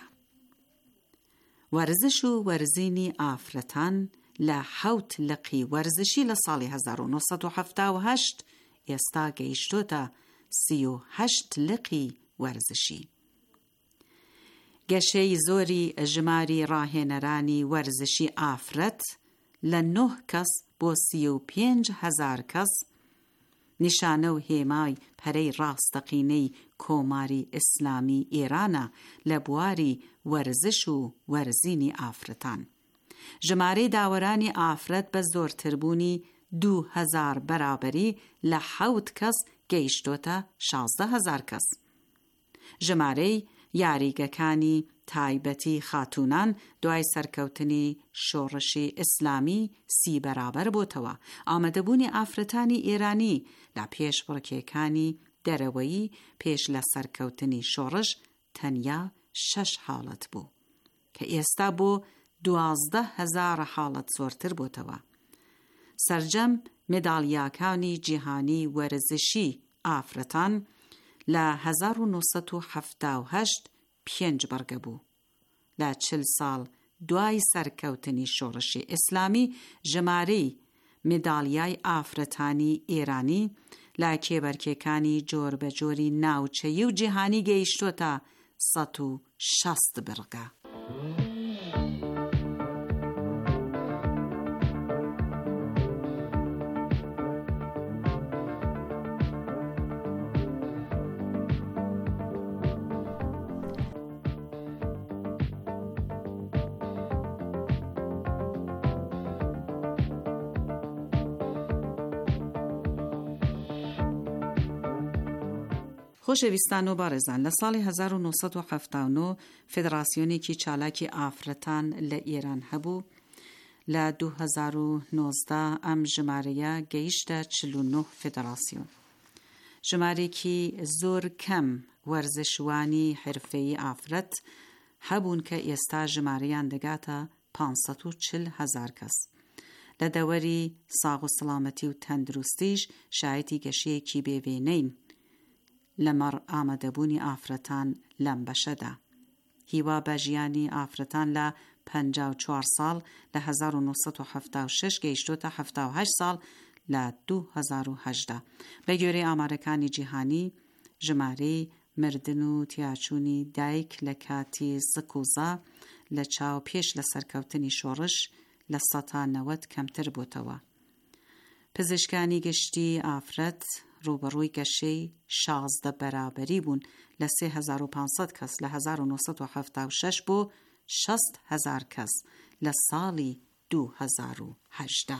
وەرزش و وەرزینی ئافرەتان لە 7 لقی وەرزشی لە ساڵی 1978 ئێستا گەیشتۆتە 38 لقی وەرزشی. گەشەی زۆری ژماری ڕاهێنەرانی وەرزشی ئافرەت لە 9 کەس بۆ 35,000 کەس نیشانە و هێمای پەرەی ڕاستەقینەی کۆماری ئیسلامی ئێرانە لە بواری وەرزش و وەرزینی ئافرەتان. ژمارەی داوەرانی ئافرەت بە زۆرتربوونی 2,000 بەرابەری لە 7 کەس گەیشتۆتە 16,000 کەس. ژمارەی یاریگەکانی تایبەتی خاتونان دوای سەرکەوتنی شۆڕشی ئیسلامی 30 بەرابەر بۆتەوە. ئامادەبوونی ئافرەتانی ئێرانی لە پێشبڕکێکانی دەرەوەیی پێش لە سەرکەوتنی شۆڕش تەنیا 6 حاڵەت بوو کە ئێستا بۆ 12,000 حاڵەت زۆرتر بۆتەوە. سەرجەم مێداڵیاکانی جیهانی وەرزشی ئافرەتان لە 1978 5 بەرگە بوو. لە 40 ساڵ دوای سەرکەوتنی شۆڕشی ئیسلامی ژمارەی مێداڵیای ئافرەتانی ئێرانی لە کێبەرکێکانی جۆربەجۆری ناوچەیی و جیهانی گەیشتۆتە 160 بەرگە. خۆشەویستان و بەڕێزان، لە ساڵی 1979 فێدراسیۆنێکی چالاکی ئافرەتان لە ئێران هەبوو. لە 2019 ئەم ژمارەیە گەیشتە 49 فێدراسیۆن. ژمارێکی زۆر کەم وەرزشوانی حرفەیی ئافرەت هەبوون کە ئێستا ژمارەیان دەگاتە 540,000 کەس. لە دەوەری ساغ و سڵامەتی و تەندروستیش شایەتی گەشەیەکی بێوێنەین لەمەڕ ئامادەبوونی ئافرەتان لەم بەشەدا. هیوا بە ژیانی ئافرەتان لە 54 ساڵ لە 1976 گەیشتۆتە 78 ساڵ لە 2018. بە گوێرەی ئامارەکانی جیهانی، ژمارەی مردن و تیاچوونی دایک لە کاتی سکوزا لە چاو پێش لە سەرکەوتنی شۆڕش لە 90 کەمتر بووتەوە. پزیشکانی گشتی ئافرەت ڕوبەڕووی گەشەی 16 بەرابەری بوون لە 3500 کەس لە 1976 بۆ 60,000 کەس لە ساڵی 2018.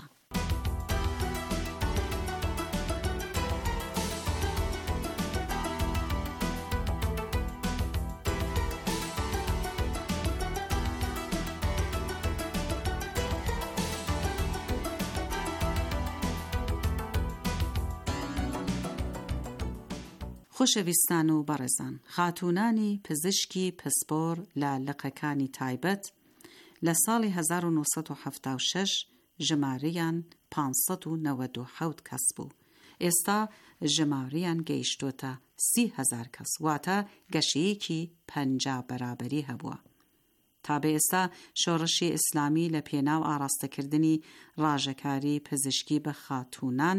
خۆشەویستان و بەڕێزان، خاتوونانی پزیشکی پسپۆر لە لقەکانی تایبەت لە ساڵی 1976 ژمارەیان 597 کەس بوو. ئێستا ژمارەیان گەیشتۆتە 30,000 کەس، واتە گەشەیەکی 50 بەرابەری هەبووە. تا بە ئێستا شۆڕشی ئیسلامی لە پێناو ئاراستەکردنی ڕاژەکاری پزیشکی بە خاتوونان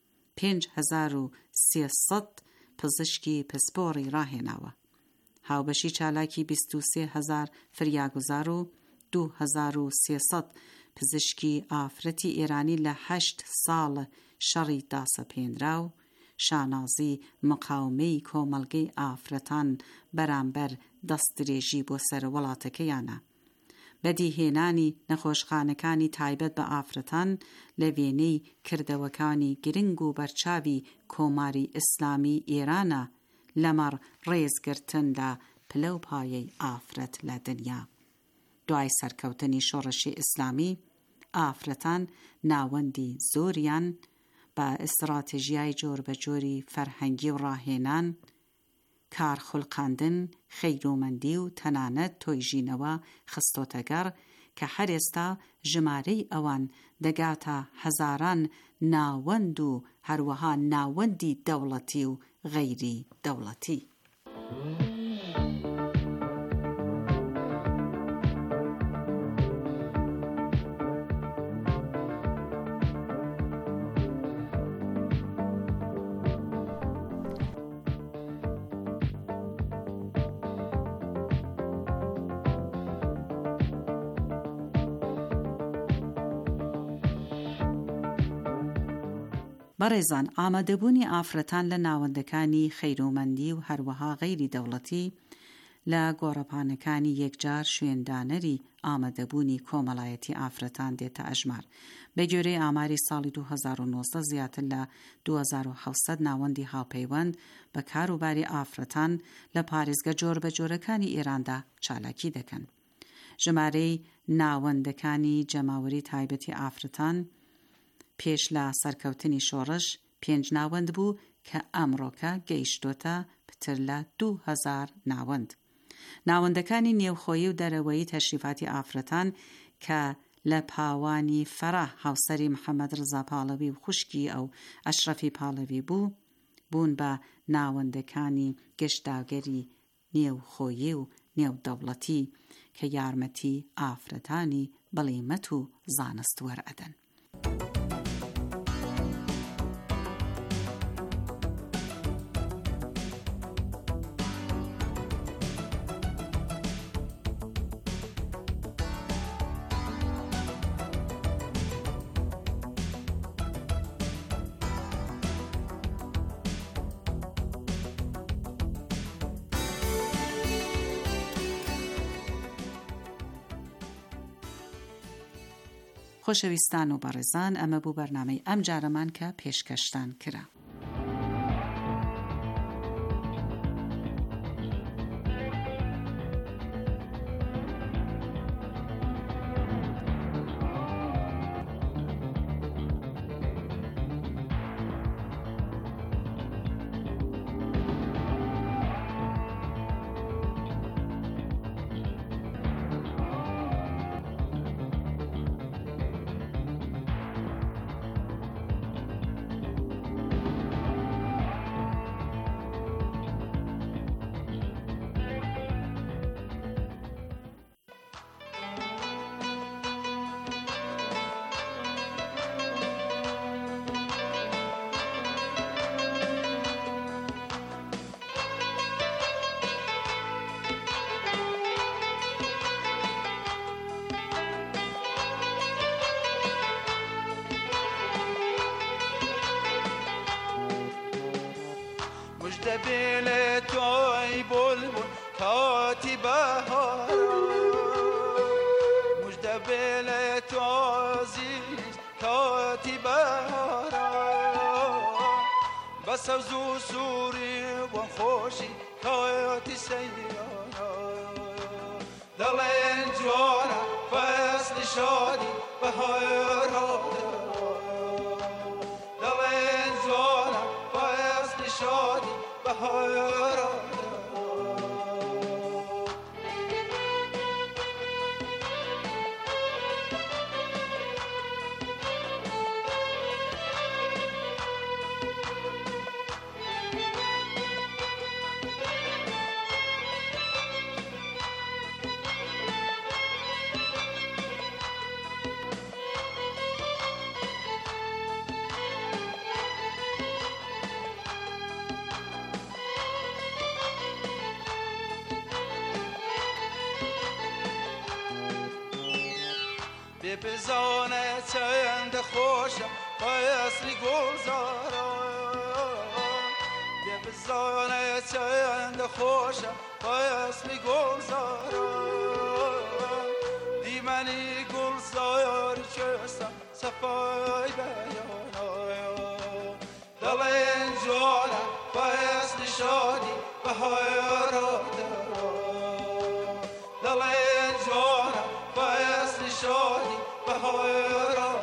5300 پزیشکی پسپۆڕی ڕاهێناوە. هاوبەشی چالاکی 23,000 فریاگوزار و 2300 پزیشکی ئافرەتی ئێرانی لە 8 ساڵ شەڕی داسەپێنرا و شانازی مقاومەی کۆمەڵگەی ئافرەتان بەرامبەر دەستدرێژی بۆ سەروەڵاتەکەیانە. بەدیهێنانی نەخۆشخانەکانی تایبەت بە ئافرەتان لە وێنەی کردەوەکانی گرنگ و بەرچاوی کۆماری ئیسلامی ئێرانە لەمەڕ ڕێزگرتن لە پلەپایەی ئافرەت لە دنیا. دوای سەرکەوتنی شۆڕشی ئیسلامی ئافرەتان ناوەندی زۆریان بە ئستراتیژیای جۆربەجۆری فەرهەنگی و ڕاهێنان، کارخولقاندن، خەیرۆمەندی و تەنانەت تۆیژینەوە خستۆتەگەر کە هەر ئێستا ژمارەی ئەوان دەگاتە هەزاران ناوەند و هەروەها ناوەندی دەوڵەتی و غەیری دەوڵەتی. بەڕێزان، ئامادەبوونی ئافرەتان لە ناوەندەکانی خەیرۆمەندی و هەروەها غەیری دەوڵەتی لە گۆڕەپانەکانی یەکجار شوێندانەری ئامادەبوونی کۆمەڵایەتی ئافرەتان دێتە ئەژمار. بە گوێرەی ئاماری ساڵی 2019 زیاتر لە 2700 ناوەندی هاوپەیوەند بە کاروباری ئافرەتان لە پارێزگە جۆربەجۆرەکانی ئێراندا چالاکی دەکەن. ژمارەی ناوەندەکانی جەماوەری تایبەتی ئافرەتان پێش لە سەرکەوتنی شۆڕش 5 ناوەند بوو کە ئەمڕۆکە گەیشتۆتە پتر لە 2000 ناوەند. ناوەندەکانی نێوخۆیی و دەرەوەیی تەشریفاتی ئافرەتان کە لە پاوانی فەرح هاوسەری محەممەد ڕزا پاڵەوی و خوشکی ئەو ئەشرەفی پاڵەوی بوون بە ناوەندەکانی گەشتاگەری نێوخۆیی و نێودەوڵەتی کە یارمەتی ئافرەتانی بەڵیمەت و زانست وەرئەدەن. خۆشەویستان و بەڕێزان، ئەمە بوو بەرنامەی ئەم جارەمان کە پێشکەشتان کرا. دبیل توی بلبل کاتی بهارا مجدبیل تو عزیز کاتی بهارا بس زو سوری و خوشی کاتی سیارا دلین جوانا فصل شادی بهارا دلین جوانا فصل شادی بهارا بزانه چند خوشم فصلی گلزارا بزانه چند خوشم فصلی گلزارا دیمنی گلزار چستم صفای بیانا دلین جانم فصلی شادی بهارا دلین جانم فصلی شادی بهارا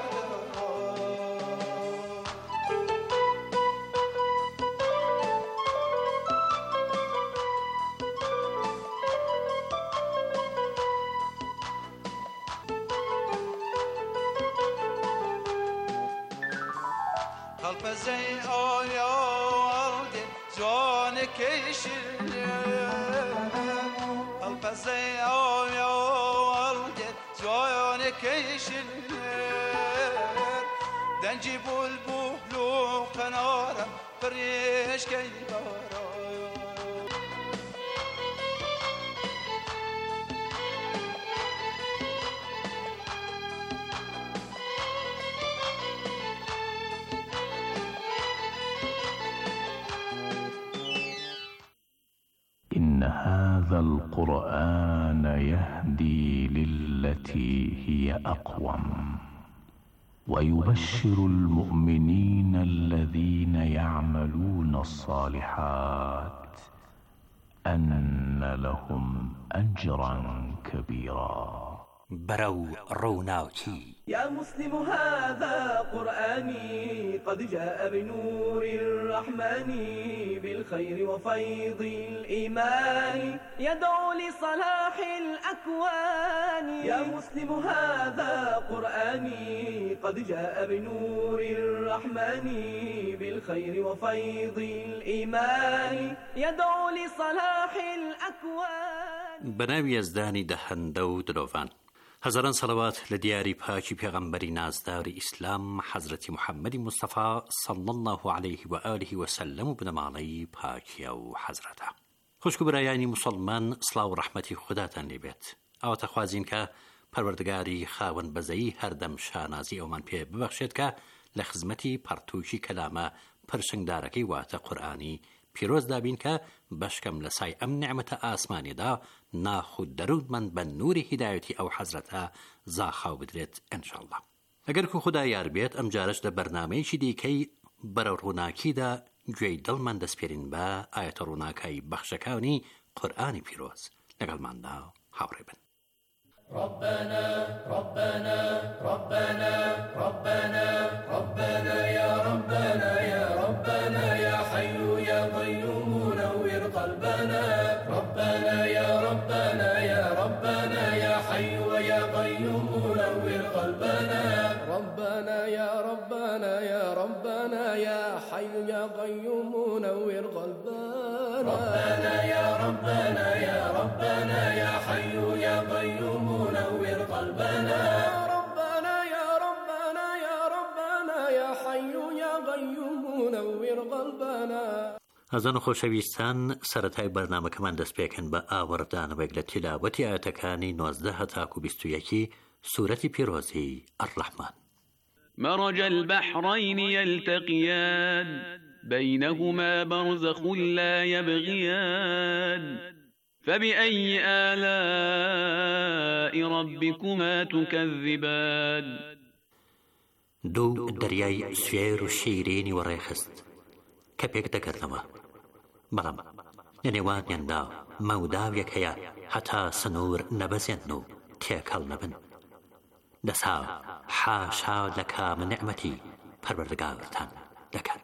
قلب آیا والدی جان کشیدن قلب آیا والدی جان کشیدن دنجی بلبل و قنارم فریش کی بارا إن هذا القرآن يهدي للتي هي أقوم ويبشر المؤمنين الذين يعملون الصالحات أن لهم أجرا كبيرا. برو روناكي يا مسلم هذا قرآني قد جاء بنور الرحمن بالخير وفيض الإيمان يدعو لصلاح الأكوان. يا مسلم هذا قرآني قد جاء بنور الرحمن بالخير وفيض الإيمان يدعو لصلاح الأكوان. بناوي يزداني دهندو دلوفان هزاران صلوات لدياري پاکی پیغمبری نازدار اسلام حضرت محمد مصطفى صلى الله عليه وآله وسلم بنمالي پاکی او حضرته. خوشکو برایانی مسلمان صلاة و رحمتی خداتان لیبید. او تخوازین که پروردگاری خاون بزایی هر دم شانازی او من پی ببخشید که لخزمتی پرتوشی کلامه پرشنگدارکی وات قرآنی پیروز دابین که بشکم لسای ام نعمت آسمانی دا ناخود درود من بن نور هدایتی او حضرتها زاخاو بدرید انشاءالله. اگر که خدا یار بیت ام جارش دا برنامه چی دیکی برا روناکی دا جوی دل من دسپیرین با آیت روناکی بخشکاونی قرآن پیروز لگل من دا حوری بن. ربنا ربنا ربنا ربنا ربنا يا ربنا يا ربنا يا حي يا قيوم نور قلبنا. ربنا يا ربنا يا ربنا يا حي يا قيوم نور قلبنا. ربنا يا ربنا يا ربنا يا حي يا قيوم نور قلبنا. ربنا يا ربنا يا ربنا يا حي يا قيوم نور قلبنا. ربنا يا ربنا يا ربنا يا حي يا قيوم نور قلبنا. ازان خوشویستان سرتای برنامه کمان دست پیکن با آوردان بگل تلاوتی آیتکانی 19 تاکو 21 سورة پیروزی الرحمن. مرج البحرين يلتقيان بينهما برزخ لا يبغيان فبأي آلاء ربكما تكذبان. دو دریای سویر و شیرینی و ریخست کپیک دکردنەوە بەڵام لە نێوانیاندا مەوداویەک هەیە هەتا سنوور نەبەزێن و تێکەڵ نەبن. دەسا حاشا لە کام نعمەتی پەروەردگارتان دەکات.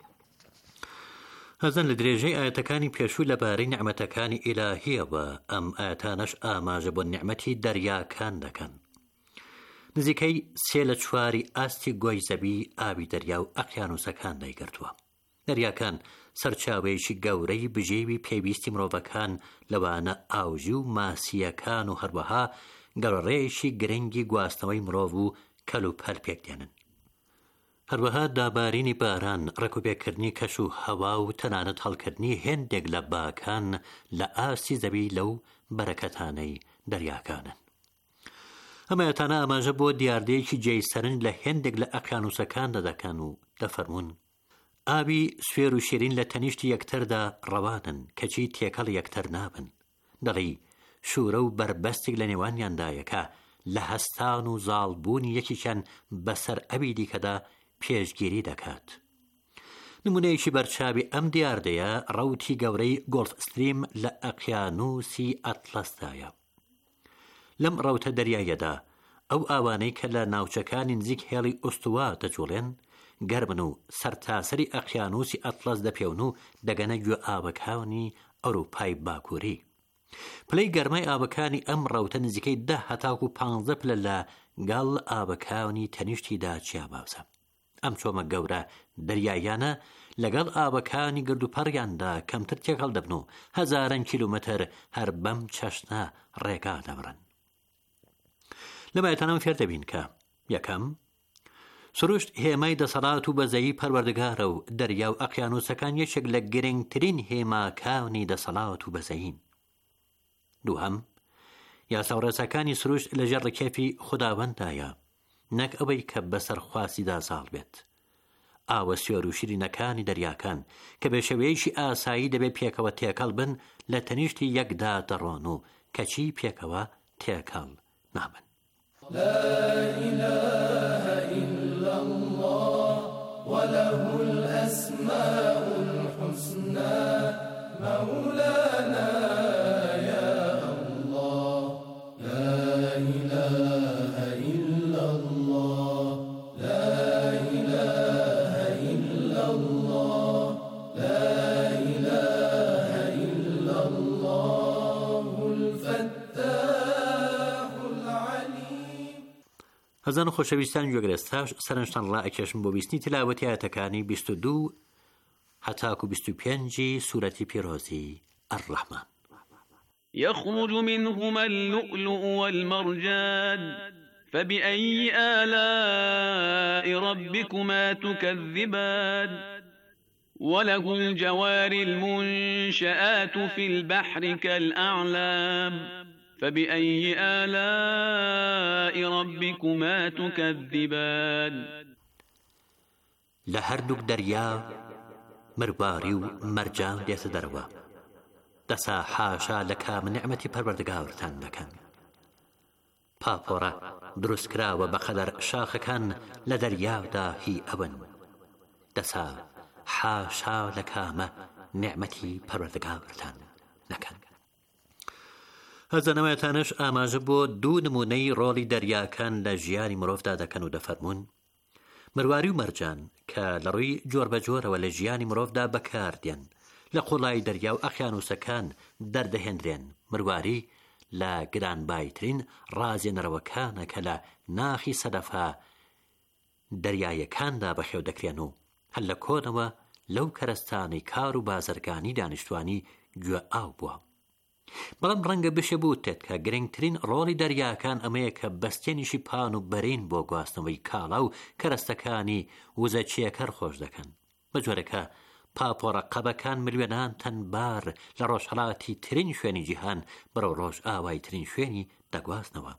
هەزن لە درێژەی ئاەتەکانی پێشوو لەبارەی نعمەتەکانی ئیلاهیەوە ئەم ئاەتانەش ئاماژە بۆ نعمەتی دەریاکان دەکەن. نزیکەی 3 لە 4 ئاستی گۆی زەبی ئاوی دەریا و ئەقیانوسەکان دەیگرتووە. دەریاکان سەرچاوەیەکی گەورەی بژێوی پێویستی مرۆڤەکان لەوانە ئاوژی و ماسیەکان و هەروەها گەڕەڕێیەکی گرنگی گواستنەوەی مرۆڤ و کەل و پەل پێکدێنن. هەروەها دابارینی باران، ڕێکوپێکردنی کەش و هەوا و تەنانەت هەڵکردنی هێندێک لە باکان لە ئاستی زەوی لەو بەرەکەتانەی دەریاکانن. ئەمەیەتانە ئاماژە بۆ دیاردەیەکی جێیسەرن لە هێندێک لە ئەقیانوسەکاندا دەکەن و دەفەرمون ئاوی سوێر و شیرین لە تەنیشتی یەکتردا ڕەوانن کەچی تێکەڵ یەکتر نابن. دەڵی شوورە و بربەستێک لە نێوانیاندایەکە لە هەستان و زاڵبوونی یەکیچەن بەسەر ئەوی دیکەدا پێشگیری دەکات. نمونەیەکی بەرچاوی ئەم دیاردەیە ڕەوتی گەورەی گۆڵف ستریم لە ئەقیانوسی ئەتلەسدایە. لەم ڕەوتە دەریایەدا ئەو ئاوانەی کە لە ناوچەکانی نزیک هێڵی ئوستوا دەجوڵێن گەرمن و سەرتاسەری ئەقیانوسی ئەتلەس دەپێون و دەگەنە گوێ ئاوەکانی ئەوروپای باکووری. پلەی گەرمای ئاوەکانی ئەم ڕەوتە نزیکەی 10 هەتاکو 15 پلە لە گەڵ ئاوەکانی تەنیشتیدا چیاباوسە. ئەم چۆمە گەورە دەریایانە لەگەڵ ئاوەکانی گردوپەڕیاندا کەمتر تێکەڵ دەبن و هەزاران کیلومتر هەر بەم چەشنە ڕێگا دەبڕن. لەمایەتانەوە فێر دەبین کە یەکەم سروشت هێمای دەسەڵات و بەزەیی پەروەردگارە و دەریا و ئەقیانوسەکان یەکێک لە گرنگترین هێماکانی دەسەڵات و بەزەیین. دووهەم یاساوڕێسەکانی سروشت لەژێر ڕکێفی خوداوەندایە نەک ئەوەی کە بەسەر خواسیدا ساڵ بێت. ئاوە سوێر و شیرینەکانی دەریاکان کە بە شێوەیەکی ئاسایی دەبێت پێکەوە تێکەڵ بن لە تەنیشتی یەکدا دەڕۆن و کەچی پێکەوە تێکەڵ نابن. لا إله إلا الله وله الأسماء الحسنى مولانا يا الله لا إله إلا الله لا إله إلا الله لا إله إلا الله الفتاح العليم. هەزان و خۆشەویستان گوێگرستاش سەرنجتان ڕائەکێشم بۆ بیستنی تلاوەتی ئاەتەکانی 22 هەتاکو 25 سوورەتی پیرۆزی الرحمن. يخرج منهما اللؤلؤ والمرجان فبأي آلاء ربكما تكذبان وله الجوار المنشآت في البحر كالأعلام فبأي آلاء ربكما تكذبان. لهردوك دريا مرواري و مرجان دێتە دەرەوە دەسا حاشا لە کام نعمەتی پەروەردگارتان دەکەن. پاپۆرە دروستکراوە بەقەدەر شاخەکان لە دەریادا هی ئەون دەسا حاشا لە کامە نعمەتی پەروەردگارتان دەکەن. هەزانەوەتانش ئاماژە بۆ دوو نمونەی ڕۆڵی دەریاکان لە ژیانی مرۆڤدا دەکەن و دەفەرمون مرواری و مەرجان کە لە ڕووی جۆر بە جۆرەوە لە ژیانی مرۆڤدا بەکاردێن لە قوڵای دەریا و ئەقیانوسەکان دەردەهێنرێن. مرواری لە گرانبایترین ڕازێنەرەوەکانە کە لە ناخی سەدەفا دەریایەکاندا بەخێو دەکرێن و هەر لە کۆنەوە لەو کەرەستانی کار و بازرگانی دانیشتوانی گوێ ئاو بووە. بەڵام ڕەنگە بشە بوتێت کە گرنگترین ڕۆڵی دەریاکان ئەمەیە کە بەستێنیشی پان و بەرین بۆ گواستنەوەی کاڵا و کەرەستەکانی وزەچیەکەر خۆش دەکەن. بە جۆرەکە پاپۆرە قەبەکان ملیۆنان تەنبار لە ڕۆژهەڵاتی ترین شوێنی جیهان بەرەو ڕۆژ ئاوای ترین شوێنی دەگواستنەوە.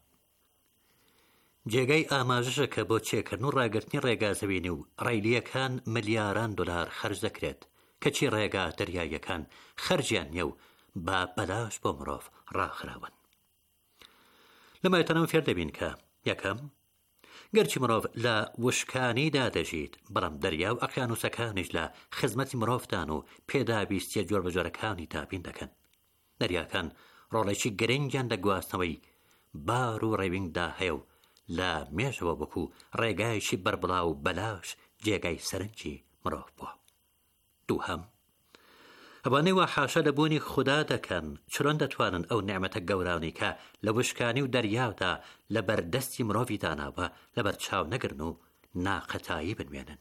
جێگەی ئاماژەشە کە بۆ چێکردن و ڕاگررتنی ڕێگازەوینی و ڕێلیەکان ملیاران دلار خەرج دەکرێت کەچی ڕێگا دەریایەکان خەرجیان نیە و با بەلاش بۆ مرۆڤ ڕاخراون. لەمایەتەنەوە فێر دەبین کە یەکەم گەرچی مرۆڤ لە وشکانیدا دەژیت بەڵام دەریا و ئەقیانوسەکانیش لە خزمەتی مرۆڤدان و پێدابیستیە جۆر بە جۆرەکانی تاپین دەکەن. دەریاکان ڕۆڵێکی گرنگیان لە گواستنەوەی بار و ڕێوینگدا هەیە و لە مێژەوە وەکو ڕێگایشی بربڵاو و بەلاش جێگای سەرنجی مرۆڤ بووە. دووهەم ئەوانەی وا حاشا لە بوونی خوددا دەکەن چۆن دەتوانن ئەو نعمەتە گەورانی کە لە وشکانی و دەریاودا لە بەردەستی مرۆڤی داناوە لەبەر چاو نەگرن و ناقەتایی بنوێنن.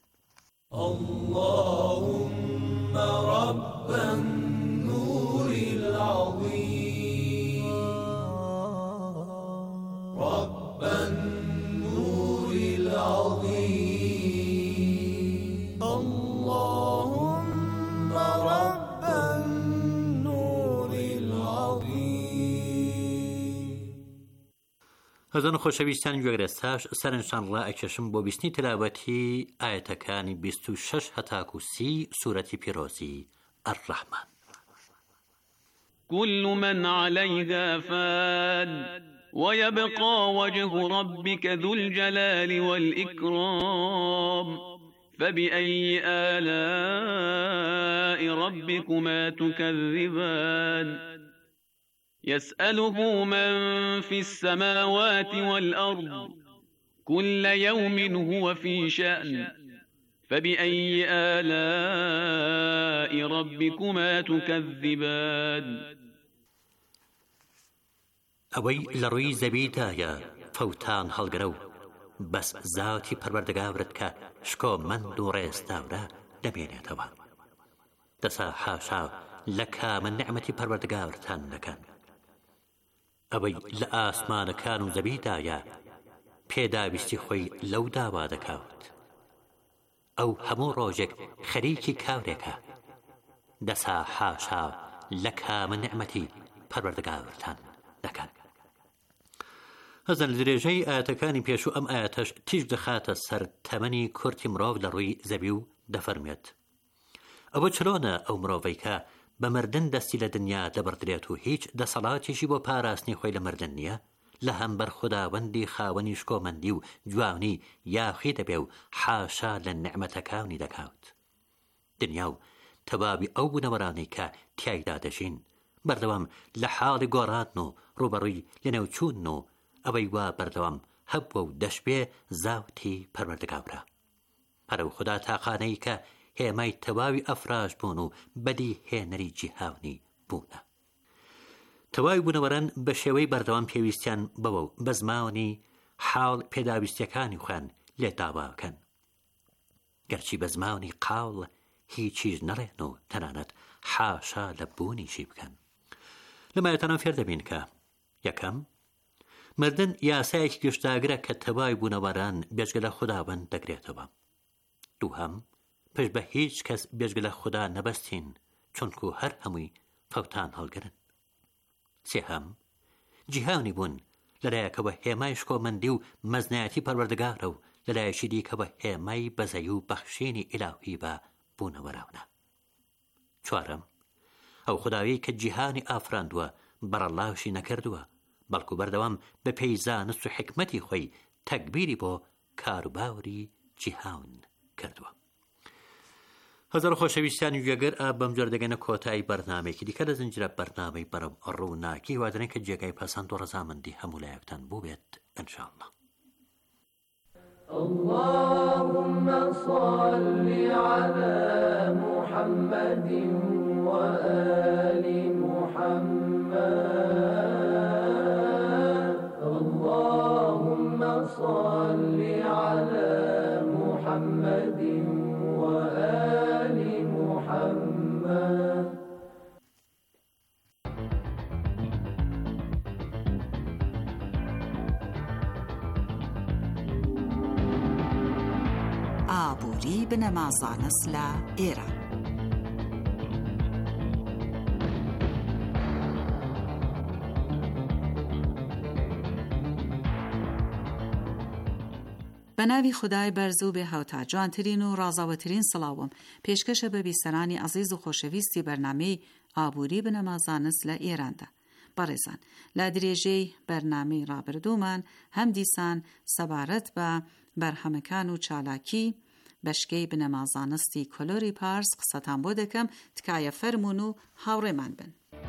اللهم رب النور العظيم رب النور العظيم اللهم رب هەزان و خۆشەویستانی گوێگرستاش سەرنجتان ڕائەکێشم بۆ بیستنی تلاوەتی ئاەتەکانی 26 هەتاکو 30 سوورەتی پیرۆزی الرحمن. كل من عليها فان ويبقى وجه ربك ذو الجلال والإكرام فبأي آلاء ربكما تكذبان يسأله من في السماوات والأرض كل يوم هو في شأن فبأي آلاء ربكما تكذبان ئەوەی لە ڕووی زەویدایە فەوتان هەڵگرە و بەس زاوتی پەروەردگارت کە شکۆمەند و ڕێستاورە دەمێنێتەوە. دەسا حاشا لە کامە نعمەتی پەروەردگارتان دەکەن. ئەوەی لە ئاسمانەکان و زەویدایە پێداویستی خۆی لەو داوا دەکات. ئەو هەموو ڕۆژێک خەریکی کاورێکە. دەسا حاشا لە کامە نعمەتی پەروەردگارتان دەکەن. هەزن لە درێژەی ئاەتەکانی پێش و ئەم ئاەتەش تیژ دەخاتە سەر تەمەنی کورتی مرۆڤ لە ڕووی زەوی و دەفەرمێت ئەوە چرۆنە ئەو مرۆڤەی کە بە مردن دەستی لە دنیا دەبڕدرێت و هیچ دەسەڵاتێکی بۆ پاراستنی خۆی لە مردن نییە، لە هەمبەر خوداوەندی خاوەنی شکۆمەندی و جوانی یاخی دەبێ و حاشا لە نعمەتەکانی دەکات. دنیا و تەواوی ئەو بوونەوەرانەی کە تیایدا دەژین بەردەوام لە حاڵی گۆڕاتن و ڕوبەڕووی لە نێوچوون و ئەوەی وا بەردەوام هەبووە و دەشبێ زاوتی پەروەردگارە. هەرە خوددا تاقانەی کە هێمای تەواوی ئەفراش بوون و بەدی هێنەری جیهاونی بوونە. تەواوی بوونەوەران بە شێوەی بەردەوام پێویستیان بەوە و بە زمانی حاڵ پێداویستیەکانی خوێن لێ داواکەن. گەرچی بە زمانی قاڵ هیچیش نەڕێن و تەنانەت حاشا لە بوونیشی بکەن. لەمایەتەنەوە فێر دەبین کە یەکەم مردن یاسایەکی گشتاگرە کە تەواوی بوونەوەران بێجگە لە خوداوەند دەگرێتەوە. دووهەم پشت بە هیچ کەس بێجگە لە خوددا نەبەستین چونکو هەر هەمووی فەوتان هەڵگرن. سێهەم جیهانی بوون لەلایەکەوە هێمای شکۆمەندی و مەزنایەتی پەروەردگارە و لەلایەکی دیکەوە هێمای بەزەی و بەخشینی ئیلاهی بە بوونەوەراونە. چوارەم ئەو خوداوی کە جیهانی ئافراندووە بەڕەڵاوشی نەکردووە بەڵکو بەردەوام بە پێی زانست و حکمەتی خۆی تەکبیری بۆ کاروباوری جیهان کردووە. هەزار خۆشەویستانی گوێگەر بەم جۆر دەگەنە کۆتایی بەرنامێکی دیکە لە زنجرە بەرنامەی بەرەو ڕووناکی وادنێ کە جێگای پەسەند و ڕەزامەندی هەموو لایەکتان بوو بێت ئینشاءالله. اللهم صل على محمد وآل محمد اللهم صل على محمد وآل محمد. ئابووری بنەمازانەس لە ئێران. بە ناوی خودای بەرز و بێ هەوتا جوانترین و ڕازاوەترین سڵاوم پێشکەشە بە بیسەرانی عەزیز و خۆشەویستی بەرنامەی ئابووری بنەمازانەس لە ئێراندا. بەڕێزان، لە درێژەی بەرنامەی ڕابردوومان هەم دیسان سەبارەت بە بەرهەمەکان و چالاکی بەشکەی بنەمازانستی کۆلۆری پارس قسەتان بۆ دەکەم، تکایە فەرمون و هاوڕێمان بن.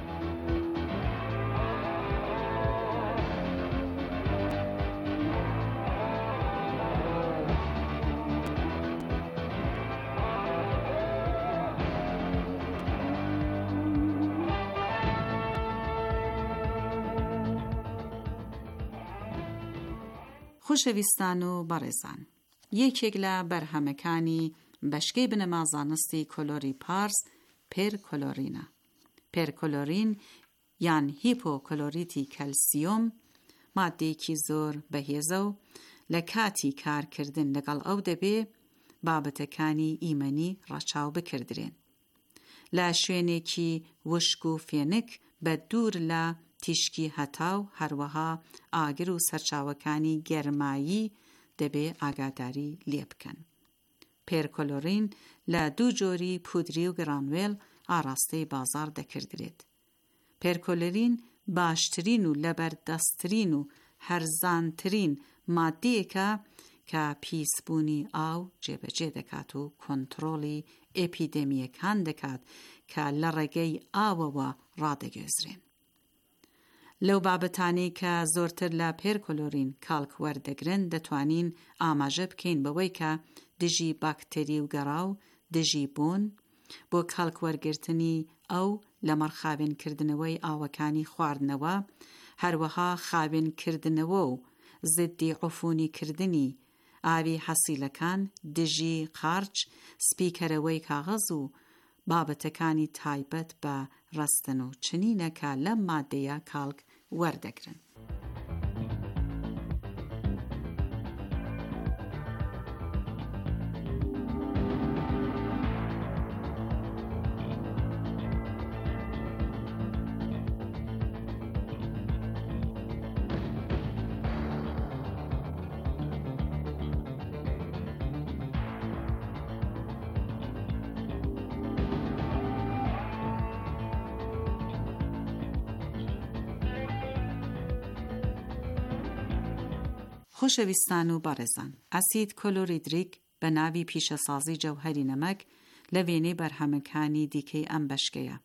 خۆشەویستان و بەڕێزان، یەکێک لە بەرهەمەکانی بەشکەی بنەمازانستی کۆلۆری پارس پێرکۆلۆرینە. پێرکۆلۆرین یان هیپۆکۆلۆریتی کەلسیۆم مادەیەکی زۆر بەهێزە و لە کاتی کارکردن لەگەڵ ئەو دەبێ بابەتەکانی ئیمەنی ڕەچاو بکردرێن. لە شوێنێکی وشک و فێنک بە دوور لە تیشکی هەتاو هەروەها ئاگر و سەرچاوەکانی گەرمایی دەبێ ئاگاداری لێ بکەن. پێرکۆلۆرین لە دوو جۆری پودری و گرانوێل ئاراستەی بازار دەکردرێت. پێرکۆلۆرین باشترین و لەبەردەستترین و هەرزانترین مادەیەکە کە پیسبوونی ئاو جێبەجێ دەکات و کۆنتڕۆڵی ئێپیدەمیەکان دەکات کە لە ڕێگەی ئاوەوە ڕادەگوێزرێن. لەو بابەتانەی کە زۆرتر لە پێرکۆلۆرین کاڵک وەردەگرن دەتوانین ئاماژە بکەین بەوەی کە دژی باکتێری و گەڕا و دژی بوون بۆ کاڵک وەرگرتنی ئەو لە مەرخاوێنکردنەوەی ئاوەکانی خواردنەوە، هەروەها خاوێنکردنەوە و زدی عفونیکردنی ئاوی حەسیلەکان، دژی قارچ، سپیکەرەوەی کاغەز و بابەتەکانی تایبەت بە ڕستن و چنینەکە لەم مادەیە کاڵک وەردەگرن. خۆشەویستان و بەڕێزان، ئەسید کلۆریدریک بە ناوی پیشەسازی جەوهەری نەمەک لە وێنەی بەرهەمەکانی دیکەی ئەم بەشکەیە.